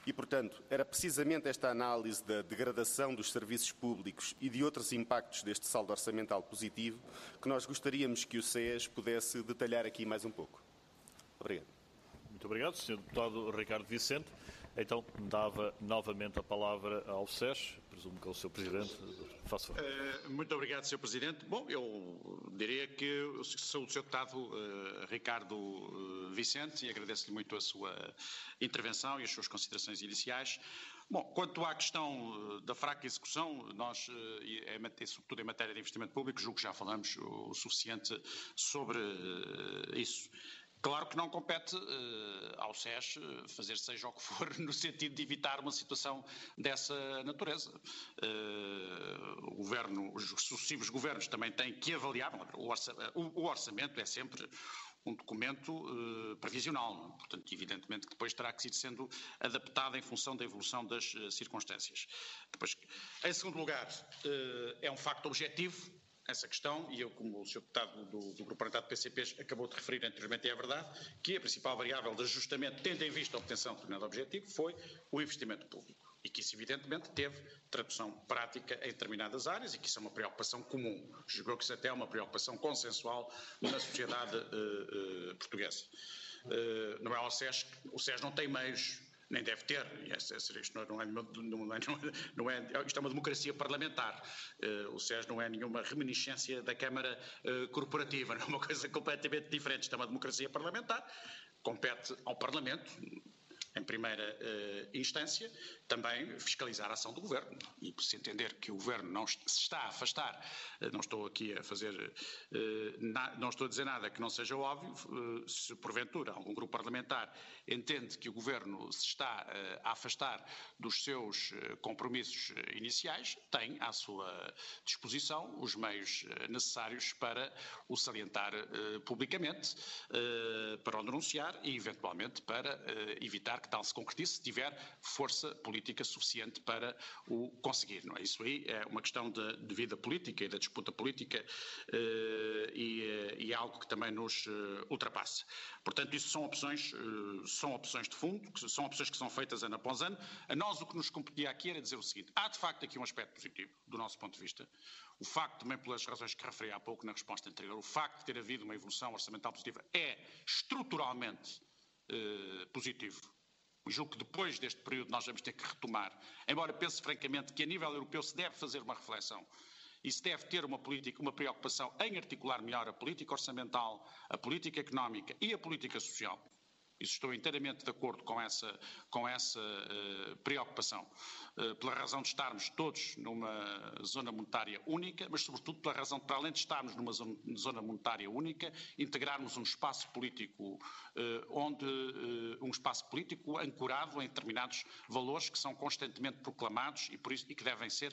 E, portanto, era precisamente esta análise da degradação dos serviços públicos e de outros impactos deste saldo orçamental positivo que nós gostaríamos que o SES pudesse detalhar aqui mais um pouco. Obrigado. Muito obrigado, Sr. Deputado Ricardo Vicente. Então, dava novamente a palavra ao SES, presumo que é o Sr. Presidente. Faça favor. Muito obrigado, Sr. Presidente. Bom, eu diria que sou o Sr. Deputado Ricardo Vicente e agradeço-lhe muito a sua intervenção e as suas considerações iniciais. Bom, quanto à questão da fraca execução, nós, sobretudo em matéria de investimento público, julgo que já falamos o suficiente sobre isso. Claro que não compete ao SES fazer seja o que for no sentido de evitar uma situação dessa natureza. Os sucessivos governos também têm que avaliar. O orçamento é sempre um documento previsional, não? Portanto, evidentemente que depois terá que ir sendo adaptado em função da evolução das circunstâncias. Depois, em segundo lugar, é um facto objetivo essa questão, e eu, como o Sr. Deputado do Grupo Parlamentar do PCP acabou de referir anteriormente, é verdade, que a principal variável de ajustamento, tendo em vista a obtenção de determinado objetivo, foi o investimento público. E que isso, evidentemente, teve tradução prática em determinadas áreas e que isso é uma preocupação comum. Julgo que isso até é uma preocupação consensual na sociedade portuguesa. Não é ao SES, o SES não tem meios, nem deve ter, isto é uma democracia parlamentar. O SES não é nenhuma reminiscência da Câmara Corporativa, não é uma coisa completamente diferente. Isto é uma democracia parlamentar, compete ao Parlamento, em primeira instância, também fiscalizar a ação do Governo. E se entender que o Governo não se está a afastar, não estou aqui a fazer, não estou a dizer nada que não seja óbvio, se porventura algum grupo parlamentar entende que o Governo se está a afastar dos seus compromissos iniciais, tem à sua disposição os meios necessários para o salientar publicamente, para o denunciar e, eventualmente, para evitar que tal se concretize, se tiver força política suficiente para o conseguir. Não é? Isso aí é uma questão de vida política e da disputa política e é algo que também nos ultrapassa. Portanto, isso são opções de fundo, são opções que são feitas ano após ano. A nós o que nos competia aqui era dizer o seguinte: há de facto aqui um aspecto positivo, do nosso ponto de vista. O facto, também pelas razões que referi há pouco na resposta anterior, o facto de ter havido uma evolução orçamental positiva é estruturalmente positivo. Julgo que depois deste período nós vamos ter que retomar, embora pense francamente que a nível europeu se deve fazer uma reflexão e se deve ter uma política, uma preocupação em articular melhor a política orçamental, a política económica e a política social. Isso estou inteiramente de acordo com essa preocupação, pela razão de estarmos todos numa zona monetária única, mas sobretudo pela razão de, para além de estarmos numa zona monetária única, integrarmos um espaço político um espaço político ancorado em determinados valores que são constantemente proclamados e que devem ser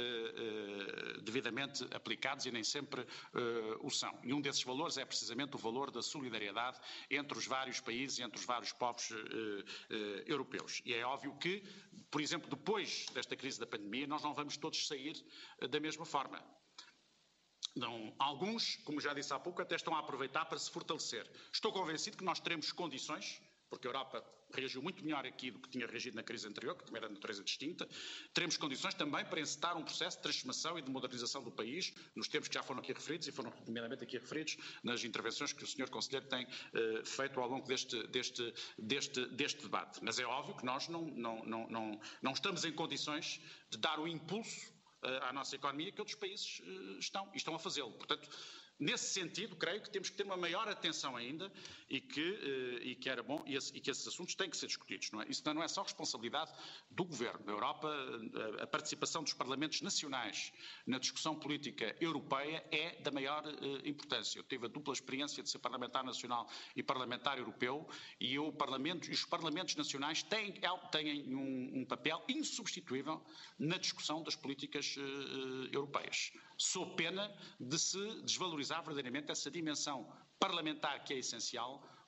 devidamente aplicados e nem sempre o são. E um desses valores é precisamente o valor da solidariedade entre os vários países e entre os vários povos europeus. E é óbvio que, por exemplo, depois desta crise da pandemia, nós não vamos todos sair da mesma forma. Não, alguns, como já disse há pouco, até estão a aproveitar para se fortalecer. Estou convencido que nós teremos condições, porque a Europa reagiu muito melhor aqui do que tinha reagido na crise anterior, que também era de natureza distinta, teremos condições também para encetar um processo de transformação e de modernização do país, nos termos que já foram aqui referidos e foram nomeadamente aqui referidos nas intervenções que o Sr. Conselheiro tem feito ao longo deste debate. Mas é óbvio que nós não estamos em condições de dar o impulso à nossa economia que outros países estão a fazê-lo. Portanto, nesse sentido, creio que temos que ter uma maior atenção ainda e que era bom e que esses assuntos têm que ser discutidos. Não é? Isso não é só responsabilidade do Governo. Na Europa, a participação dos Parlamentos nacionais na discussão política europeia é da maior importância. Eu tive a dupla experiência de ser parlamentar nacional e parlamentar europeu e os Parlamentos nacionais têm um papel insubstituível na discussão das políticas europeias. Sou pena de se desvalorizar verdadeiramente essa dimensão parlamentar que é essencial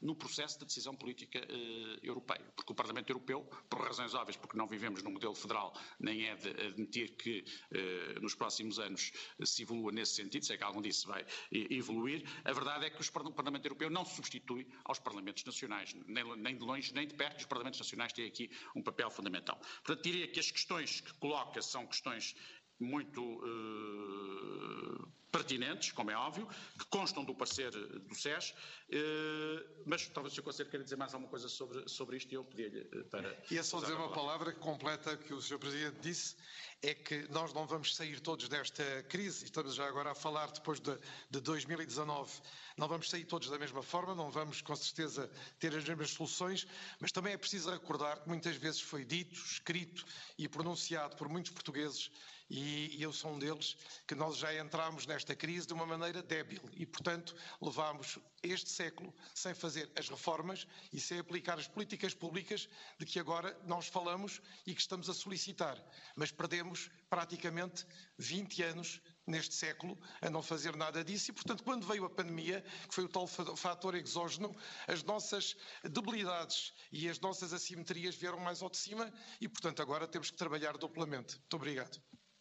no processo de decisão política europeia. Porque o Parlamento Europeu, por razões óbvias, porque não vivemos num modelo federal, nem é de admitir que nos próximos anos se evolua nesse sentido, se é que algum disso vai evoluir, a verdade é que o Parlamento Europeu não se substitui aos Parlamentos Nacionais, nem de longe nem de perto, os Parlamentos Nacionais têm aqui um papel fundamental. Portanto, diria que as questões que coloca são questões muito pertinentes, como é óbvio, que constam do parecer do SES, mas talvez o Sr. Conselheiro queira dizer mais alguma coisa sobre isto e eu pedi-lhe para... E é só dizer uma palavra que completa o que o Sr. Presidente disse, é que nós não vamos sair todos desta crise, estamos já agora a falar depois de 2019, não vamos sair todos da mesma forma, não vamos com certeza ter as mesmas soluções, mas também é preciso recordar que muitas vezes foi dito, escrito e pronunciado por muitos portugueses, e eu sou um deles, que nós já entramos nesta crise de uma maneira débil e, portanto, levámos este século sem fazer as reformas e sem aplicar as políticas públicas de que agora nós falamos e que estamos a solicitar. Mas perdemos praticamente 20 anos neste século a não fazer nada disso e, portanto, quando veio a pandemia, que foi o tal fator exógeno, as nossas debilidades e as nossas assimetrias vieram mais ao de cima e, portanto, agora temos que trabalhar duplamente. Muito obrigado.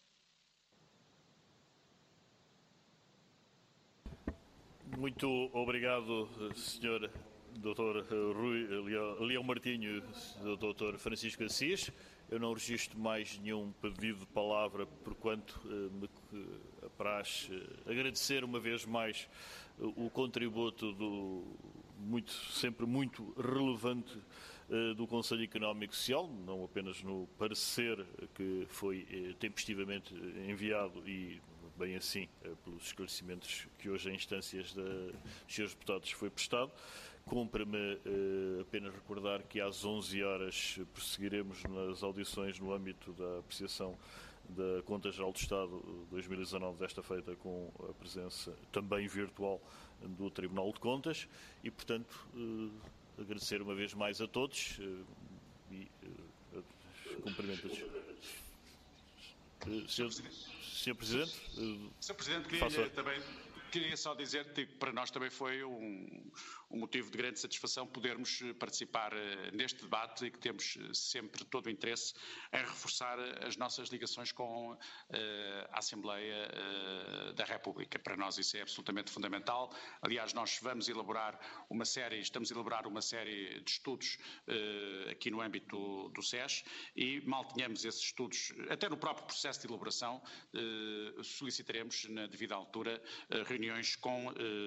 Muito obrigado, Sr. Dr. Rui Leão Martinho, Dr. Francisco Assis. Eu não registro mais nenhum pedido de palavra, porquanto me apraz agradecer uma vez mais o contributo sempre muito relevante do Conselho Económico e Social, não apenas no parecer que foi tempestivamente enviado e bem assim, pelos esclarecimentos que hoje em instâncias dos senhores deputados foi prestado. Cumpre-me apenas recordar que às 11 horas prosseguiremos nas audições no âmbito da apreciação da Conta Geral do Estado 2019, desta feita com a presença também virtual do Tribunal de Contas e, portanto, agradecer uma vez mais a todos e cumprimento-os. Sr. Presidente? Sr. Presidente, queria só dizer que para nós também foi um motivo de grande satisfação podermos participar neste debate e que temos sempre todo o interesse em reforçar as nossas ligações com a Assembleia da República. Para nós isso é absolutamente fundamental. Aliás, nós estamos a elaborar uma série de estudos aqui no âmbito do SES e mal tenhamos esses estudos, até no próprio processo de elaboração, solicitaremos na devida altura reuniões com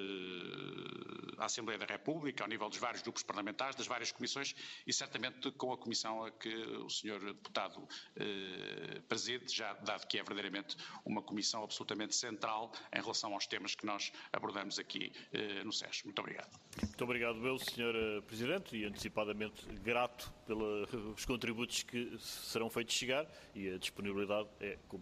a Assembleia da República, ao nível dos vários grupos parlamentares, das várias comissões e certamente com a comissão a que o Sr. Deputado preside, já dado que é verdadeiramente uma comissão absolutamente central em relação aos temas que nós abordamos aqui no SES. Muito obrigado. Muito obrigado, meu Sr. Presidente, e antecipadamente grato pelos contributos que serão feitos chegar e a disponibilidade é, como